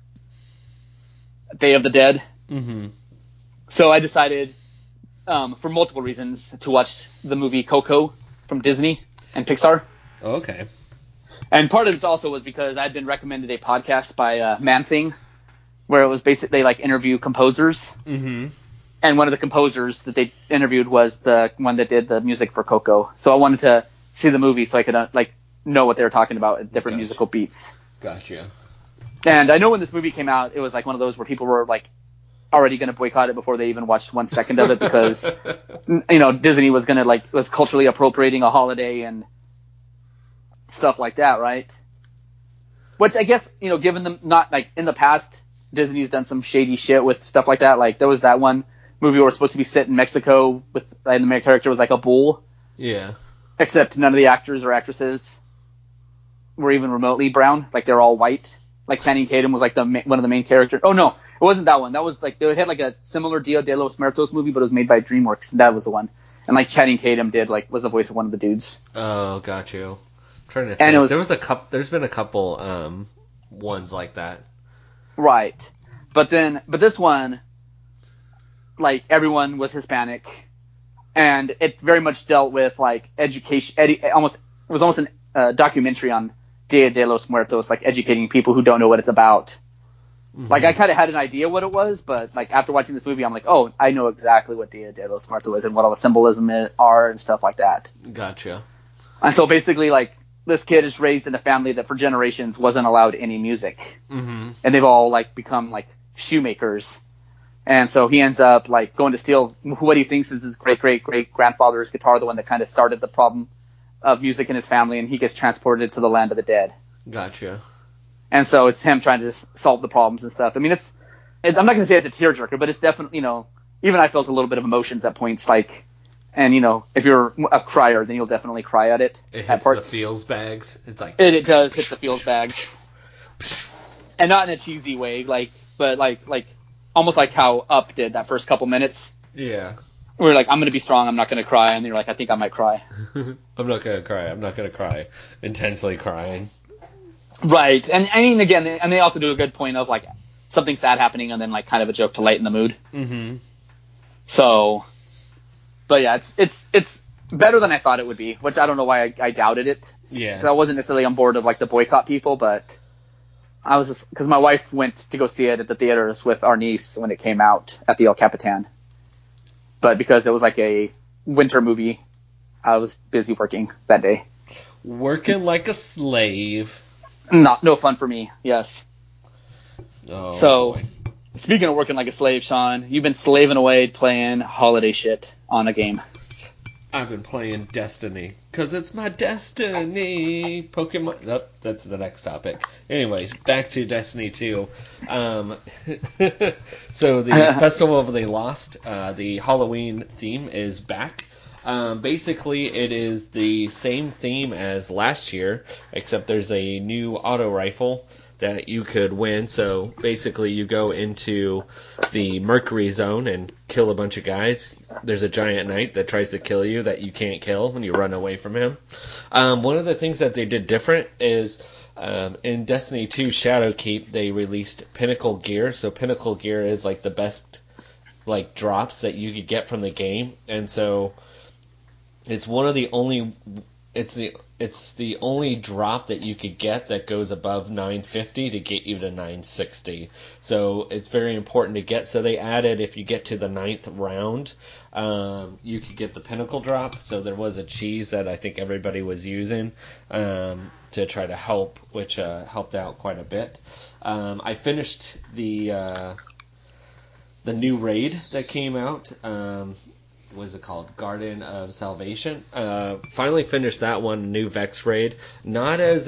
Day of the Dead. Mm-hmm. So I decided, for multiple reasons, to watch the movie Coco from Disney and Pixar. Oh, okay. And part of it also was because I'd been recommended a podcast by Man Thing, where it was basically they like interview composers. Mm-hmm. And one of the composers that they interviewed was the one that did the music for Coco. So I wanted to see the movie so I could like know what they were talking about at different musical beats. Gotcha. And I know when this movie came out, it was like one of those where people were like already going to boycott it before they even watched 1 second of it because, you know, Disney was going to was culturally appropriating a holiday and stuff like that, right? Which I guess, you know, given them not like in the past, Disney's done some shady shit with stuff like that. Like there was that one movie where we're supposed to be set in Mexico and the main character was like a bull. Yeah. Except none of the actors or actresses were even remotely brown. Like they're all white. Like Channing Tatum was like one of the main characters. Oh no, it wasn't that one. That was like they had like a similar Dia de los Muertos movie, but it was made by DreamWorks. And that was the one. And like Channing Tatum was the voice of one of the dudes. Oh, got you. I'm trying to think. And There's been a couple ones like that. Right. But this one, like everyone was Hispanic, and it very much dealt with like education. It was almost a documentary on Dia de los Muertos, like educating people who don't know what it's about. Like, I kind of had an idea what it was, but, like, after watching this movie, I'm like, oh, I know exactly what Dia de los Muertos is and what all the symbolism are and stuff like that. Gotcha. And so basically, like, this kid is raised in a family that for generations wasn't allowed any music. Mm-hmm. And they've all, like, become, like, shoemakers. And so he ends up, like, going to steal what he thinks is his great-great-great-grandfather's guitar, the one that kind of started the problem of music in his family, and he gets transported to the land of the dead. Gotcha. And so it's him trying to just solve the problems and stuff. I mean, I'm not going to say it's a tearjerker, but it's definitely, even I felt a little bit of emotions at points, like, and, if you're a crier, then you'll definitely cry at it. It hits the feels bags. It's like... It does hit the feels bags. And not in a cheesy way, but almost like how Up did that first couple minutes. Yeah. Where you're like, I'm going to be strong, I'm not going to cry. And you're like, I think I might cry. I'm not going to cry. Intensely crying. Right. And I mean, again, and they also do a good point of, like, something sad happening and then, like, kind of a joke to lighten the mood. Mm-hmm. So, but yeah, it's better than I thought it would be, which I don't know why I doubted it. Yeah. Because I wasn't necessarily on board of, like, the boycott people, but I was just, because my wife went to go see it at the theaters with our niece when it came out at the El Capitan. But because it was like a winter movie, I was busy working that day. Working like a slave. No fun for me, yes. Oh, so, boy. Speaking of working like a slave, Sean, you've been slaving away playing holiday shit on a game. I've been playing Destiny, because it's my destiny. Pokemon... Nope, that's the next topic. Anyways, back to Destiny 2. So the Festival of the Lost, the Halloween theme is back. Basically, it is the same theme as last year, except there's a new auto rifle that you could win. So basically, you go into the Mercury Zone and kill a bunch of guys. There's a giant knight that tries to kill you that you can't kill when you run away from him. One of the things that they did different is in Destiny 2 Shadowkeep, they released Pinnacle Gear. So Pinnacle Gear is like the best like drops that you could get from the game, and so it's one of the only. It's the only drop that you could get that goes above 950 to get you to 960. So it's very important to get. So they added, if you get to the 9th round, you could get the Pinnacle drop. So there was a cheese that I think everybody was using to try to help, which helped out quite a bit. I finished the new raid that came out. What is it called? Garden of Salvation. Finally finished that one, new Vex raid. Not as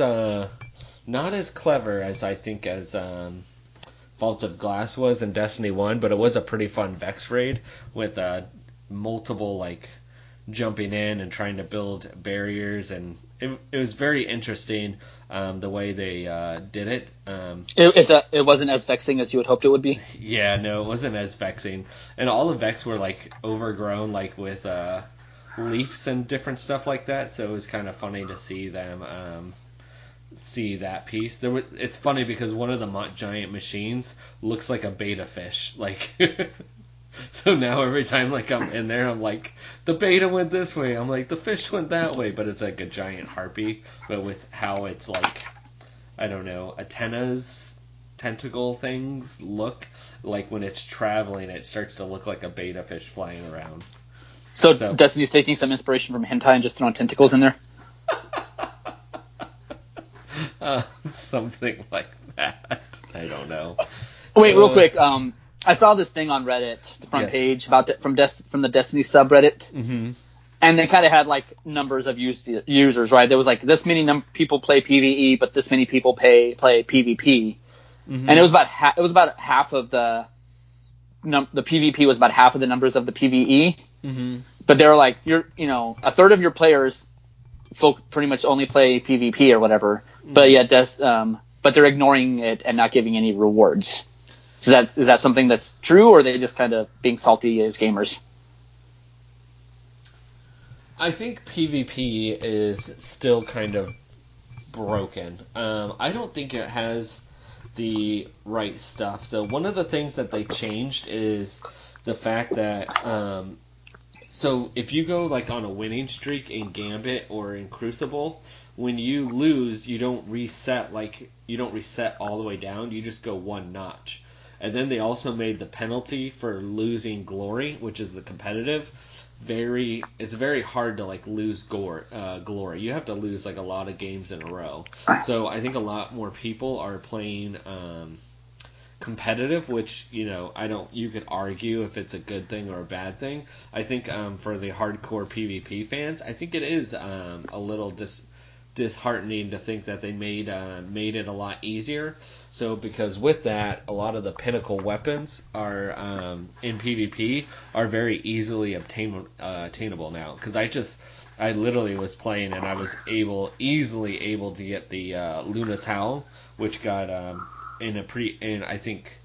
clever as I think as Vault of Glass was in Destiny 1, but it was a pretty fun Vex raid with multiple like jumping in and trying to build barriers, and it was very interesting the way they did it. It wasn't as vexing as you had hoped it would be. Yeah, no, it wasn't as vexing, and all the Vex were like overgrown, like with leaves and different stuff like that. So it was kind of funny to see them see that piece. It's funny because one of the giant machines looks like a beta fish, like. So now every time like I'm in there, I'm like, the beta went this way. I'm like, the fish went that way. But it's like a giant harpy, but with how it's like, I don't know, antennas, tentacle things look. Like when it's traveling, it starts to look like a beta fish flying around. So Destiny's taking some inspiration from hentai and just throwing tentacles in there? Something like that. I don't know. Wait, real quick. I saw this thing on Reddit, the front page, about from the Destiny subreddit, and they kind of had like numbers of users, right? There was like this many people play PvE, but this many people play PvP, and it was about half of the PvP was about half of the numbers of the PvE, but they were like a third of your players pretty much only play PvP or whatever, but yet but they're ignoring it and not giving any rewards. Is that something that's true, or are they just kind of being salty as gamers? I think PvP is still kind of broken. I don't think it has the right stuff. So one of the things that they changed is the fact that So if you go like on a winning streak in Gambit or in Crucible, when you lose, you don't reset all the way down. You just go one notch. And then they also made the penalty for losing glory, which is the competitive. It's very hard to like lose glory. You have to lose like a lot of games in a row. So I think a lot more people are playing competitive, which you could argue if it's a good thing or a bad thing. I think for the hardcore PvP fans, I think it is a little disheartening to think that they made it a lot easier. So because with that, a lot of the pinnacle weapons are in PvP are very easily attainable now. Because I literally was playing and I was easily able to get the Luna's Howl, which got I think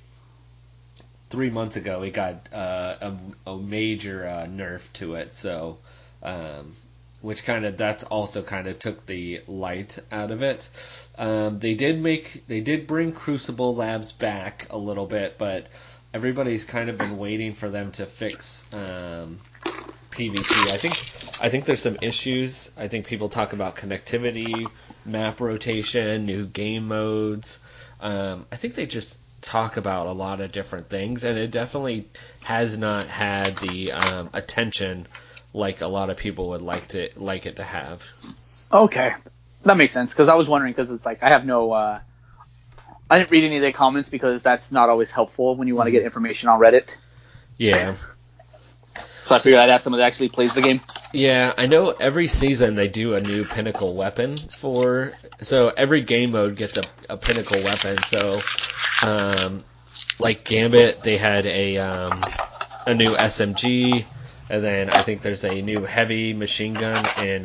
3 months ago it got a major nerf to it. So which that also took the light out of it. They did bring Crucible Labs back a little bit, but everybody's been waiting for them to fix PvP. I think there's some issues. I think people talk about connectivity, map rotation, new game modes. I think they just talk about a lot of different things, and it definitely has not had the attention like a lot of people would like it to have. Okay, that makes sense, because I was wondering, because it's like I have no I didn't read any of the comments because that's not always helpful when you want to get information on Reddit. Yeah. So I figured I'd ask someone that actually plays the game. Yeah, I know every season they do a new pinnacle weapon so every game mode gets a pinnacle weapon. So like Gambit, they had a new SMG, and then I think there's a new heavy machine gun in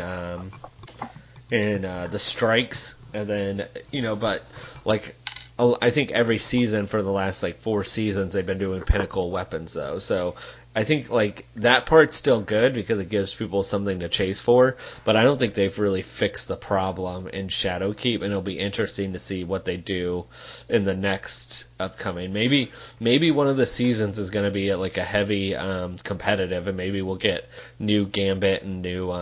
the Strikes, and then but like I think every season for the last 4 seasons they've been doing pinnacle weapons though. So I think that part's still good because it gives people something to chase for, but I don't think they've really fixed the problem in Shadowkeep, and it'll be interesting to see what they do in the next upcoming. Maybe one of the seasons is going to be a heavy competitive, and maybe we'll get new Gambit and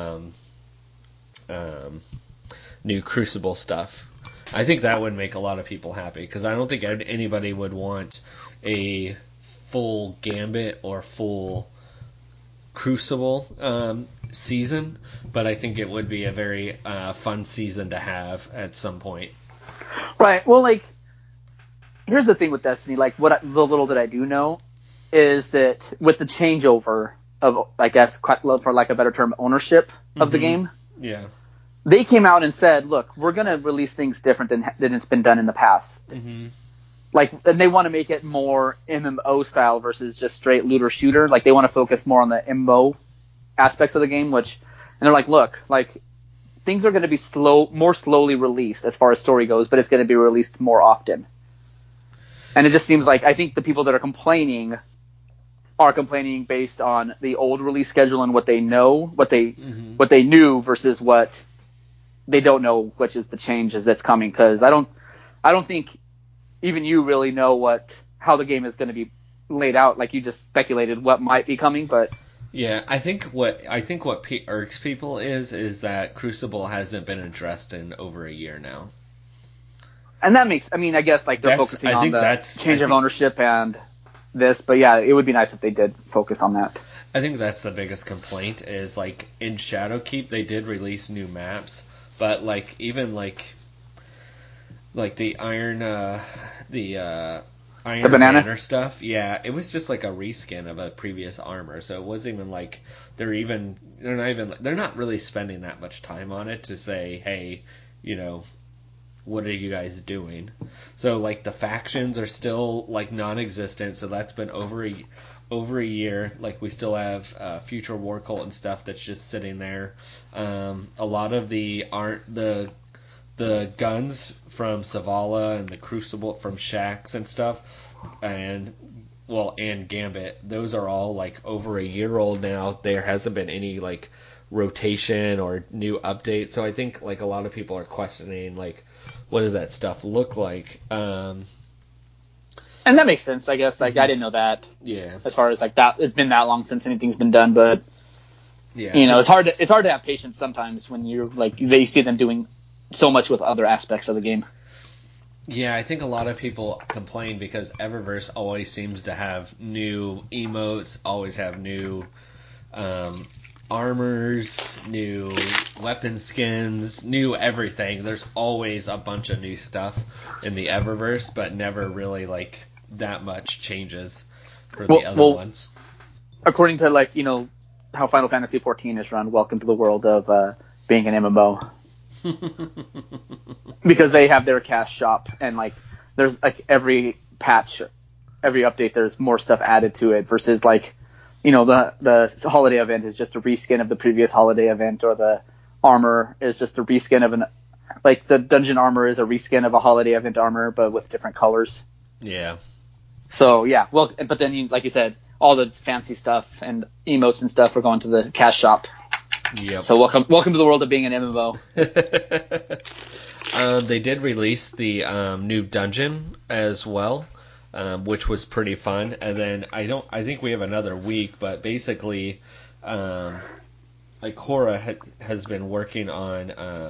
new Crucible stuff. I think that would make a lot of people happy, because I don't think anybody would want a full Gambit or full Crucible season, but I think it would be a very fun season to have at some point. Right. Well, here's the thing with Destiny. The little that I do know is that with the changeover of, I guess, for lack of a better term, ownership of the game. Yeah. They came out and said, look, we're going to release things different than it's been done in the past. Mm-hmm. And they want to make it more MMO style versus just straight looter shooter. They want to focus more on the MMO aspects of the game, and they're look, things are going to be more slowly released as far as story goes, but it's going to be released more often. And it just seems I think the people that are complaining based on the old release schedule and what they know, what they knew versus what they don't know, which is the changes that's coming. Because I don't think even you really know how the game is going to be laid out. You just speculated what might be coming, but yeah, I think what irks people is that Crucible hasn't been addressed in over a year now. And that makes, I guess they're focusing on the change of ownership and this, but yeah, it would be nice if they did focus on that. I think that's the biggest complaint is in Shadowkeep they did release new maps, but even the Iron Iron Banner stuff, yeah, it was just a reskin of a previous armor, so it wasn't even they're not really spending that much time on it to say, hey, what are you guys doing? So the factions are still non-existent, so that's been over a year. We still have Future War Cult and stuff that's just sitting there. A lot of the guns from Zavala and the Crucible from Shaxx and stuff, and Gambit, those are all over a year old now. There hasn't been any rotation or new update, so I think a lot of people are questioning what does that stuff look like. And that makes sense, I guess. I didn't know that. Yeah. As far as that, it's been that long since anything's been done, but Yeah, it's hard to have patience sometimes when you're like they see them doing so much with other aspects of the game. Yeah, I think a lot of people complain because Eververse always seems to have new emotes, always have new armors, new weapon skins, new everything. There's always a bunch of new stuff in the Eververse, but never really like that much changes for the other ones. According to how Final Fantasy XIV is run, welcome to the world of being an MMO. Because they have their cash shop and there's every patch, every update, there's more stuff added to it versus the holiday event is just a reskin of the previous holiday event, or the armor is just a reskin of the dungeon armor is a reskin of a holiday event armor but with different colors. Yeah. So yeah, but then like you said, all the fancy stuff and emotes and stuff are going to the cash shop. Yep. So welcome to the world of being an MMO. They did release the new dungeon as well, which was pretty fun. And then I think we have another week, but basically, Cora has been working on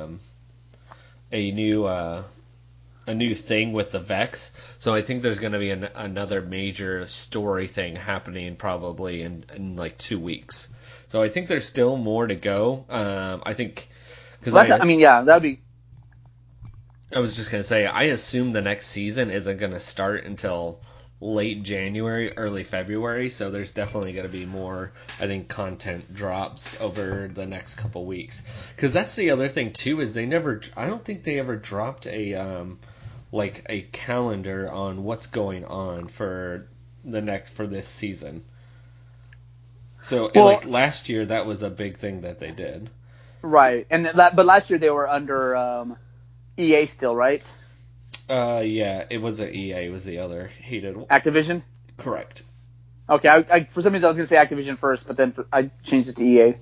a new thing with the Vex. So I think there's going to be another major story thing happening probably in 2 weeks. So I think there's still more to go. I think that'd be. I was just going to say, I assume the next season isn't going to start until late January, early February, so there's definitely going to be more, I think, content drops over the next couple weeks. Because that's the other thing, too, is I don't think they ever dropped a calendar on what's going on for this season. So, last year, that was a big thing that they did. Right, but last year they were under EA still, right? Yeah, it wasn't EA. It was the other hated one. Activision? Correct. Okay, I for some reason I was going to say Activision first, but then I changed it to EA.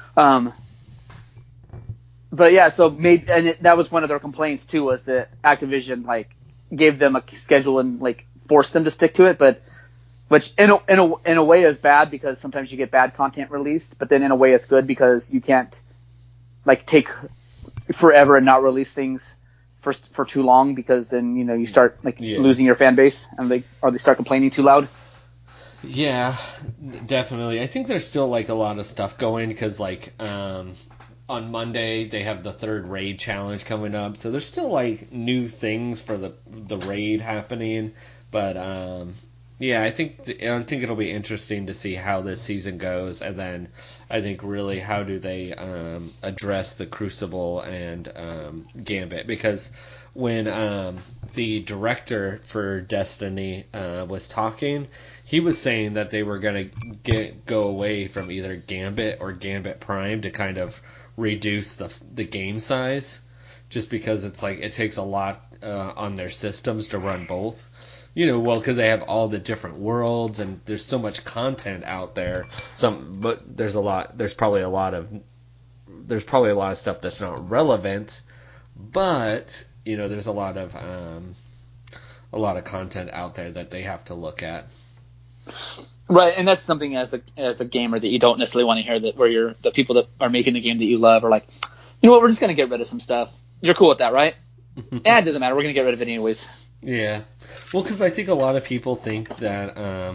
But yeah, so that was one of their complaints too, was that Activision gave them a schedule and forced them to stick to it, which in a way is bad because sometimes you get bad content released, but then in a way it's good because you can't take forever and not release things for too long, because then you start losing your fan base and they start complaining too loud. Yeah, definitely. I think there's still a lot of stuff going because on Monday they have the 3rd raid challenge coming up, so there's still new things for the raid happening. But yeah, I think it'll be interesting to see how this season goes, and then I think really how do they address the Crucible and Gambit, because when the director for Destiny was talking, he was saying that they were going to go away from either Gambit or Gambit Prime to kind of reduce the game size, just because it's it takes a lot on their systems to run both. Because they have all the different worlds and there's so much content out there. But there's probably a lot of stuff that's not relevant, but there's a lot of content out there that they have to look at. Right, and that's something as a gamer that you don't necessarily want to hear, that where the people that are making the game that you love are like, you know what, we're just gonna get rid of some stuff. You're cool with that, right? Yeah, it doesn't matter. We're gonna get rid of it anyways. Yeah, well, because I think a lot of people think that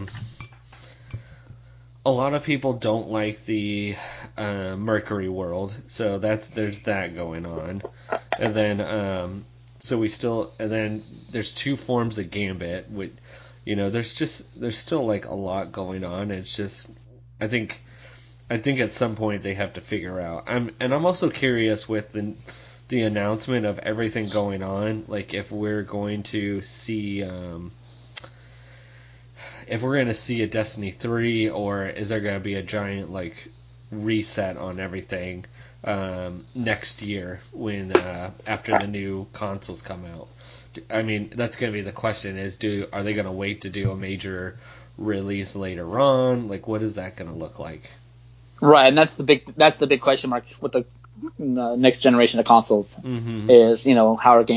a lot of people don't like the Mercury world, so there's that going on, and then there's 2 forms of Gambit. With there's still a lot going on. It's just I think at some point they have to figure out. I'm also curious with the announcement of everything going on, if we're going to see a Destiny 3, or is there going to be a giant reset on everything next year when after the new consoles come out. I mean, that's going to be the question: are they going to wait to do a major release later on? What is that going to look like? Right, and that's the big question mark with the next generation of consoles. Mm-hmm. Is how are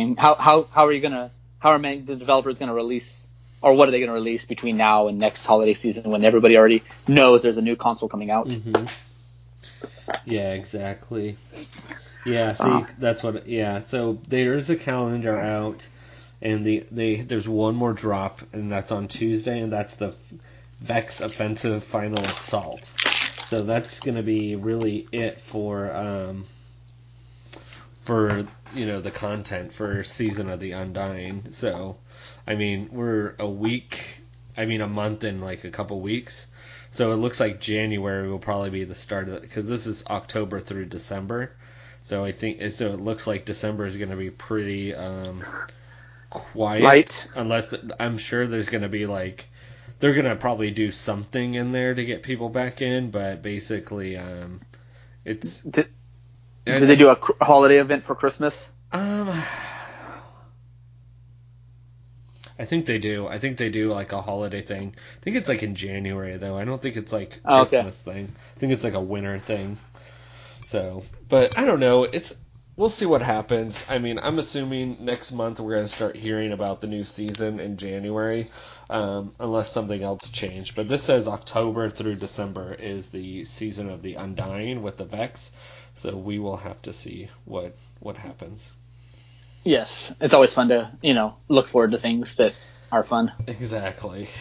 the developers going to release, or what are they going to release between now and next holiday season when everybody already knows there's a new console coming out? Mm-hmm. Yeah, exactly. Yeah, see, that's what. Yeah, so there's a calendar out, and there's one more drop, and that's on Tuesday, and that's the Vex Offensive Final Assault. So that's gonna be really it for the content for Season of the Undying. So, I mean, we're a month in like a couple weeks. So it looks like January will probably be the start of it because this is October through December. So it looks like December is going to be pretty quiet, Light. unless I'm sure there's going to be they're going to probably do something in there to get people back in, but basically it's. Did they do a holiday event for Christmas? I think they do. I think they do like a holiday thing. I think it's like in January though. I don't think it's like a Christmas thing. I think it's like a winter thing. So, but I don't know. We'll see what happens. I mean, I'm assuming next month we're going to start hearing about the new season in January, unless something else changed. But this says October through December is the Season of the Undying with the Vex. So we will have to see what happens. Yes, it's always fun to look forward to things that are fun. Exactly.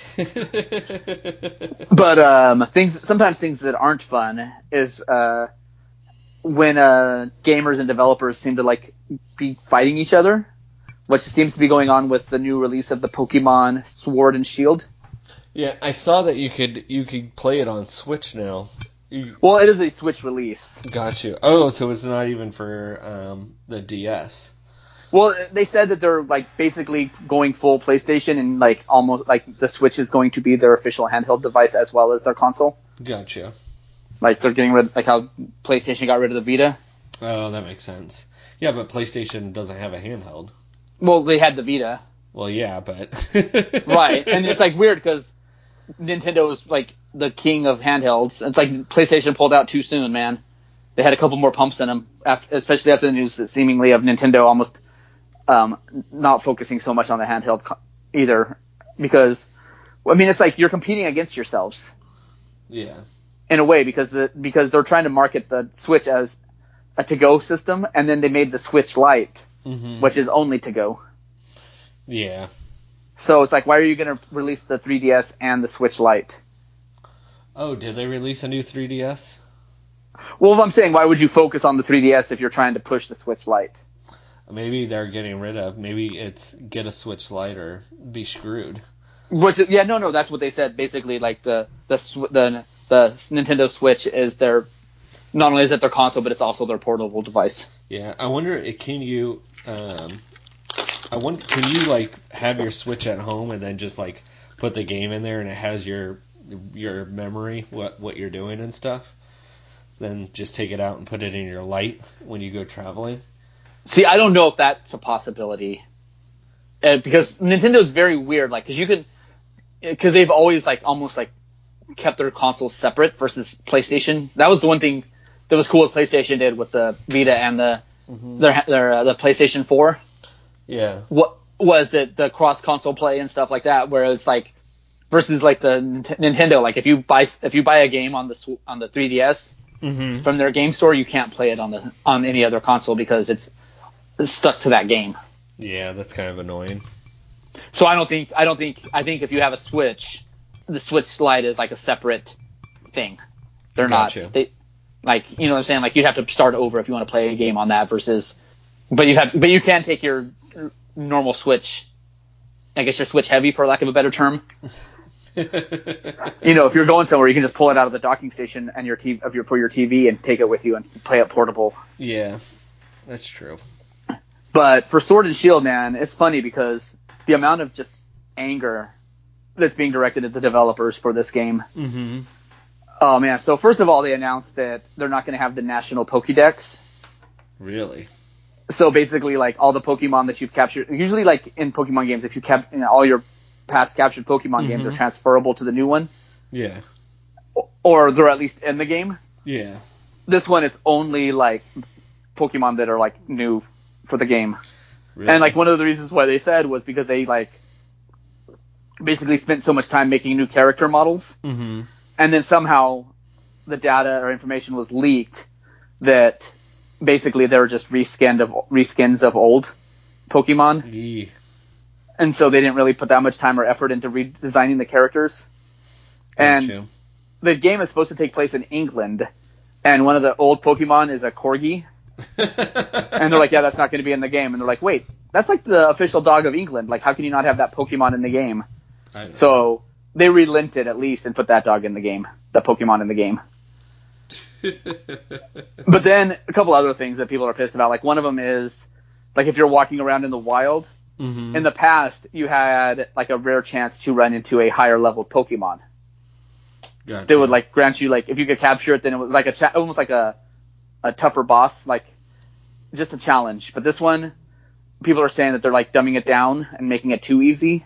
But sometimes things that aren't fun is when gamers and developers seem to be fighting each other, which seems to be going on with the new release of the Pokemon Sword and Shield. Yeah, I saw that you could play it on Switch now. Well, it is a Switch release. Got you. Oh, so it's not even for the DS. Well, they said that they're basically going full PlayStation and almost the Switch is going to be their official handheld device as well as their console. Gotcha. They're getting rid how PlayStation got rid of the Vita. Oh, that makes sense. Yeah, but PlayStation doesn't have a handheld. Well, they had the Vita. Well, yeah, but right, and it's weird because Nintendo was the king of handhelds. It's PlayStation pulled out too soon, man. They had a couple more pumps in them, especially after the news that seemingly of Nintendo almost not focusing so much on the handheld either, because it's you're competing against yourselves. Yeah. In a way, because they're trying to market the Switch as a to-go system, and then they made the Switch Lite, which is only to-go. Yeah. So it's why are you going to release the 3DS and the Switch Lite? Oh, did they release a new 3DS? Well, I'm saying, why would you focus on the 3DS if you're trying to push the Switch Lite? Maybe they're getting rid of. Maybe it's get a Switch Lite or be screwed. Yeah, no, that's what they said. Basically, the Nintendo Switch is not only is it their console, but it's also their portable device. Yeah, I wonder, can you have your Switch at home and then just put the game in there and it has your memory, what you're doing and stuff? Then just take it out and put it in your Lite when you go traveling. See, I don't know if that's a possibility, because Nintendo's very weird. Because they've always almost kept their consoles separate versus PlayStation. That was the one thing that was cool what PlayStation did with the Vita and the PlayStation 4. Yeah. What was that the cross console play and stuff like that, where it's versus the Nintendo. If you buy a game on the 3DS from their game store, you can't play it on any other console because it's stuck to that game. Yeah, that's kind of annoying. So I think if you have a Switch, the Switch Lite is a separate thing. They're gotcha. not. They, you know what I'm saying? You'd have to start over if you want to play a game on that versus, but you can take your normal Switch, I guess your Switch Heavy for lack of a better term. If you're going somewhere, you can just pull it out of the docking station and for your TV and take it with you and play it portable. Yeah, that's true. But for Sword and Shield, man, it's funny because the amount of just anger that's being directed at the developers for this game. Mm-hmm. Oh man! So first of all, they announced that they're not going to have the national Pokédex. Really? So basically, all the Pokemon that you've captured, usually in Pokemon games, if you all your past captured Pokemon games are transferable to the new one. Yeah. Or they're at least in the game. Yeah. This one is only Pokemon that are new for the game. Really? And one of the reasons why they said was because they basically spent so much time making new character models. Mm-hmm. And then somehow the data or information was leaked that basically they were just reskins of old Pokemon. Yee. And so they didn't really put that much time or effort into redesigning the characters. And the game is supposed to take place in England, and one of the old Pokemon is a Corgi. And they're like, yeah, that's not going to be in the game. And they're like, wait, that's like the official dog of England. Like, how can you not have that Pokemon in the game? So they relented at least and put that dog in the game, the Pokemon in the game. But then a couple other things that people are pissed about. Like, one of them is, like, if you're walking around in the wild, in the past, you had, like, a rare chance to run into a higher level Pokemon. Gotcha. They would, like, grant you, like, if you could capture it, then it was like almost like a tougher boss, like, just a challenge. But this one, people are saying that they're, like, dumbing it down and making it too easy.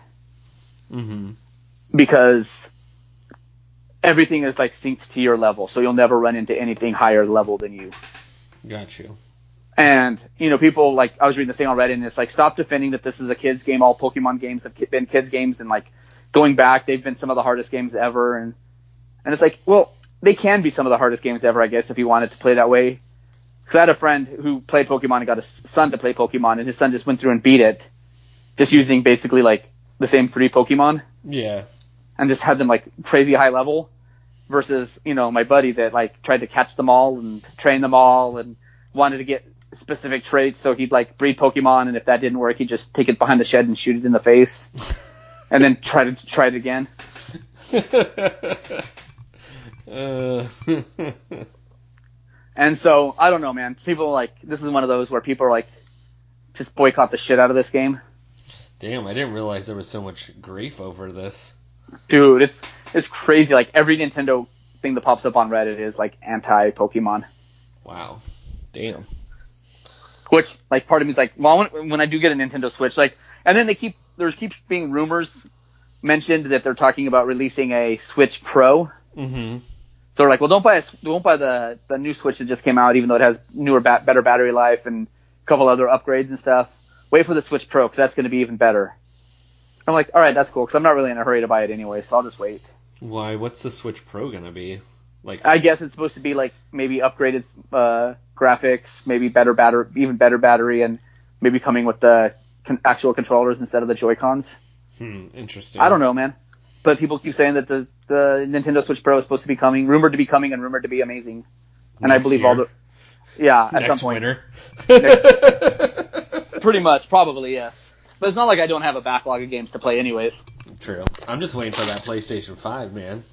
Because everything is, like, synced to your level, so you'll never run into anything higher level than you. Got you. And, you know, people, like, I was reading this thing on Reddit, and it's like, stop defending that this is a kid's game. All Pokemon games have been kids' games, and, like, going back, they've been some of the hardest games ever. And it's like, well, they can be some of the hardest games ever, I guess, if you wanted to play that way. Because I had a friend who played Pokemon and got his son to play Pokemon, and his son just went through and beat it, just using basically, like, the same 3 Pokemon. Yeah. And just had them, like, crazy high level. Versus, you know, my buddy that, like, tried to catch them all and train them all and wanted to get specific traits, so he'd, like, breed Pokemon, and if that didn't work, he'd just take it behind the shed and shoot it in the face. And then try it again. And so, I don't know, man. People, like, this is one of those where people are, like, just boycott the shit out of this game. Damn, I didn't realize there was so much grief over this. Dude, it's crazy. Like, every Nintendo thing that pops up on Reddit is, like, anti-Pokemon. Wow. Damn. Which, like, part of me is like, well, when I do get a Nintendo Switch, like, and then there keeps being rumors mentioned that they're talking about releasing a Switch Pro. Mm-hmm. So they're like, well, don't buy the new Switch that just came out, even though it has newer, better battery life and a couple other upgrades and stuff. Wait for the Switch Pro, because that's going to be even better. I'm like, all right, that's cool, because I'm not really in a hurry to buy it anyway, so I'll just wait. Why? What's the Switch Pro gonna be? Like, I guess it's supposed to be like maybe upgraded graphics, maybe even better battery, and maybe coming with the actual controllers instead of the Joy-Cons. Interesting. I don't know, man. But people keep saying that the Nintendo Switch Pro is supposed to be coming, rumored to be coming, and rumored to be amazing. And Next I believe year. all the at Next some point. Winter. Pretty much, probably yes. But it's not like I don't have a backlog of games to play anyways. True. I'm just waiting for that PlayStation 5, man.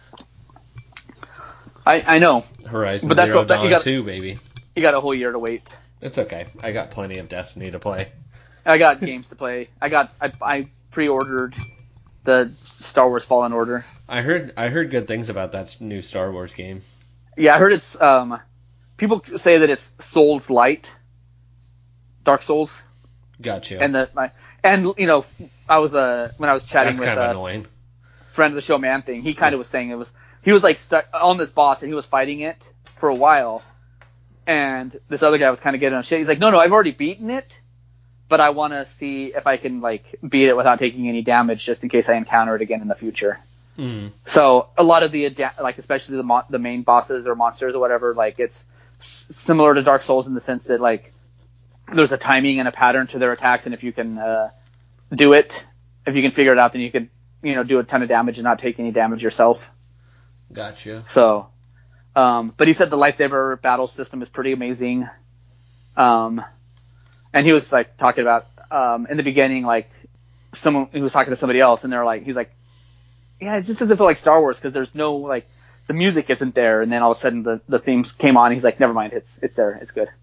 I know. Horizon But that's Zero what- that- you Dawn got- 2, baby. You got a whole year to wait. It's okay. I got plenty of Destiny to play. I got games to play. I pre-ordered the Star Wars Fallen Order. I heard good things about that new Star Wars game. Yeah, I heard it's people say that it's Souls light, Dark Souls, Gotcha. and you know, I was when I was chatting That's with kind of annoying. friend of the show Man Thing, he kind of was saying he was like stuck on this boss and he was fighting it for a while, and this other guy was kind of getting on shit. He's like, no, I've already beaten it, but I want to see if I can like beat it without taking any damage, just in case I encounter it again in the future. So a lot of the like, especially the main bosses or monsters or whatever, like it's similar to Dark Souls in the sense that like there's a timing and a pattern to their attacks, and if you can do it, if you can figure it out, then you could do a ton of damage and not take any damage yourself. Gotcha. So, but he said the lightsaber battle system is pretty amazing. And he was like talking about in the beginning, like someone he was talking to somebody else, and they're like, he's like, yeah, it just doesn't feel like Star Wars because there's no like the music isn't there, and then all of a sudden the themes came on. And he's like, never mind, it's there, it's good.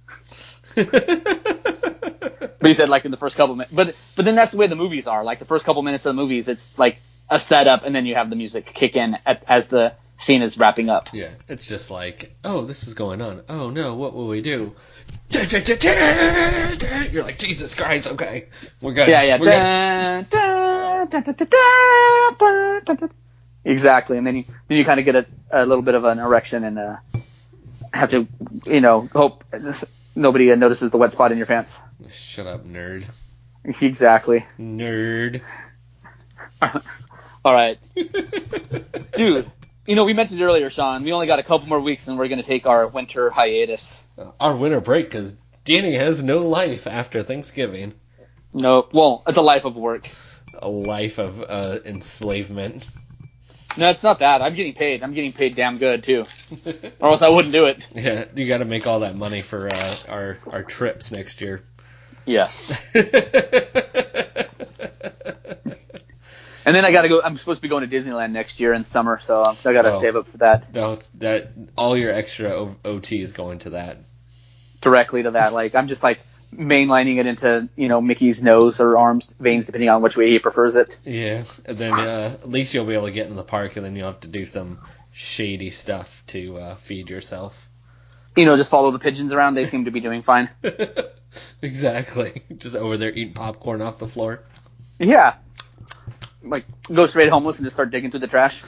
But he said like in the first couple minutes, but then that's the way the movies are. Like the first couple minutes of the movies, it's like a setup, and then you have the music kick in as the scene is wrapping up. Yeah, it's just like, oh, this is going on. Oh no, what will we do? You're like, Jesus Christ, okay, we're good. Yeah. We're good. Exactly, and then you kind of get a little bit of an erection and have to hope nobody notices the wet spot in your pants. Shut up, nerd. Exactly. Nerd. All right, dude. we mentioned earlier, Sean, we only got a couple more weeks and we're going to take our winter hiatus. Our winter break, because Danny has no life after Thanksgiving. No, well, it's a life of work. A life of enslavement. No, it's not that. I'm getting paid. I'm getting paid damn good, too. Or else I wouldn't do it. Yeah, you got to make all that money for our trips next year. Yes. And then I got to go. I'm supposed to be going to Disneyland next year in summer, so I got to save up for that. That all your extra OT is going to that. Directly to that. Like, I'm just like mainlining it into, Mickey's nose or arms veins, depending on which way he prefers it. Yeah, and then at least you'll be able to get in the park, and then you'll have to do some shady stuff to feed yourself. Just follow the pigeons around. They seem to be doing fine. Exactly. Just over there eating popcorn off the floor. Yeah. Like, go straight homeless and just start digging through the trash.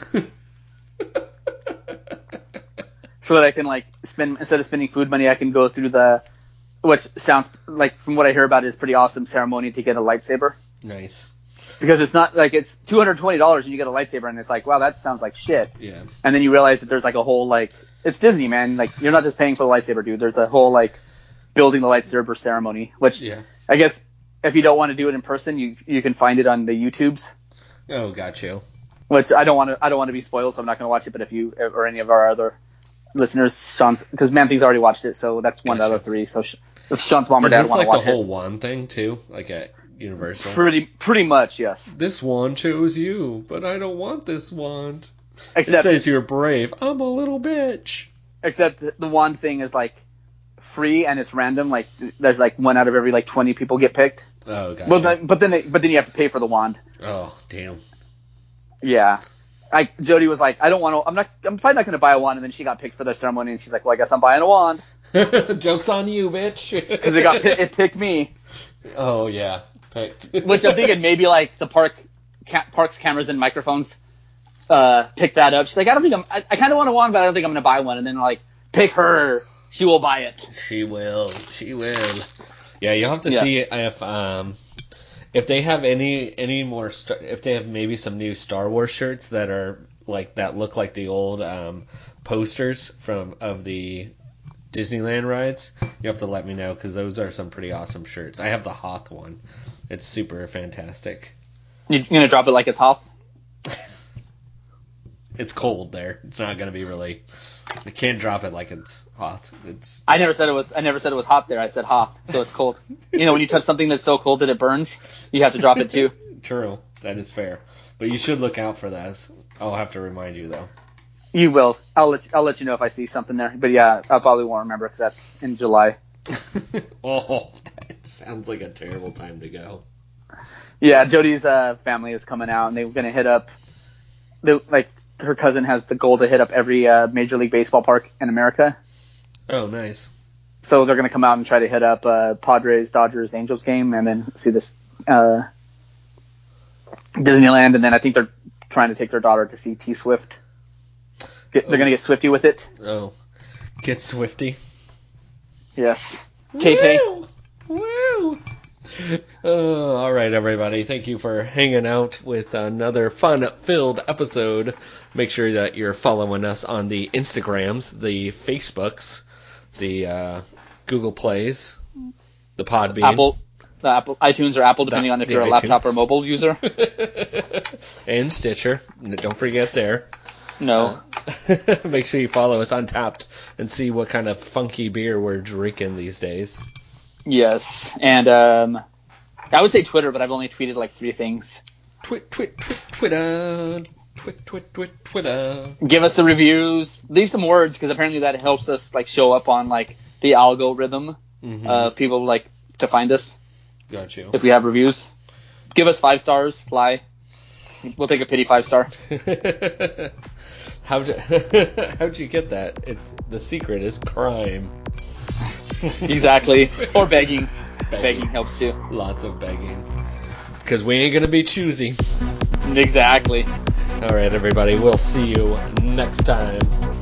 So that I can, like, instead of spending food money, I can go through which sounds like, from what I hear about it, is pretty awesome ceremony to get a lightsaber. Nice. Because it's not, like, it's $220 and you get a lightsaber, and it's like, wow, that sounds like shit. Yeah. And then you realize that there's, like, a whole, like, it's Disney, man. Like, you're not just paying for the lightsaber, dude. There's a whole, like, building the lightsaber ceremony, which I guess if you don't want to do it in person, you can find it on the YouTubes. Oh, got you. Which I don't want to be spoiled, so I'm not going to watch it. But if you or any of our other listeners, because Man-Thing's already watched it, so that's one out of three. So if Sean's mom or dad want to watch it, is this like the whole wand thing too, like at Universal? Pretty much, yes. This wand chose you, but I don't want this wand. Except, it says you're brave. I'm a little bitch. Except the wand thing is like free and it's random. Like there's like 1 out of every like 20 people get picked. Oh, gotcha. But then you have to pay for the wand. Oh, damn. Yeah. Jody was like, I'm probably not going to buy a wand, and then she got picked for the ceremony, and she's like, well, I guess I'm buying a wand. Joke's on you, bitch. Because it picked me. Oh, yeah. Picked. Which I'm thinking maybe like the park's cameras and microphones pick that up. She's like, I kind of want a wand, but I don't think I'm going to buy one. And then like, pick her. She will buy it. She will. Yeah, you'll have to see if they have any more if they have maybe some new Star Wars shirts that look like the old posters of the Disneyland rides. You have to let me know, because those are some pretty awesome shirts. I have the Hoth one. It's super fantastic. You're gonna drop it like it's Hoth? It's cold there. It's not gonna be really. You can't drop it like it's Hoth. I never said it was hot there. I said Hoth, so it's cold. When you touch something that's so cold that it burns, you have to drop it too. True, that is fair. But you should look out for that. I'll have to remind you though. You will. I'll let you know if I see something there. But yeah, I probably won't remember because that's in July. Oh, that sounds like a terrible time to go. Yeah, Jody's family is coming out, and they're gonna hit up. Her cousin has the goal to hit up every Major League Baseball park in America. Oh, nice. So they're going to come out and try to hit up Padres, Dodgers, Angels game, and then see this Disneyland. And then I think they're trying to take their daughter to see T-Swift. They're going to get Swifty with it. Oh, get Swifty. Yes. Tay-Tay. Woo! All right, everybody. Thank you for hanging out with another fun-filled episode. Make sure that you're following us on the Instagrams, the Facebooks, the Google Plays, the Podbean. Apple iTunes or Apple, depending on if you're a laptop or mobile user. And Stitcher. Don't forget there. No. Make sure you follow us on Tapped and see what kind of funky beer we're drinking these days. Yes, and I would say Twitter, but I've only tweeted like 3 things. Twitter. Give us the reviews. Leave some words, because apparently that helps us like show up on like the algorithm. People like to find us. Got you. If we have reviews, give us 5 stars. Lie. We'll take a pity 5-star. How'd you get that? The secret is crime. Exactly. Or begging. Begging helps too. Lots of begging. Because we ain't going to be choosy. Exactly. All right, everybody. We'll see you next time.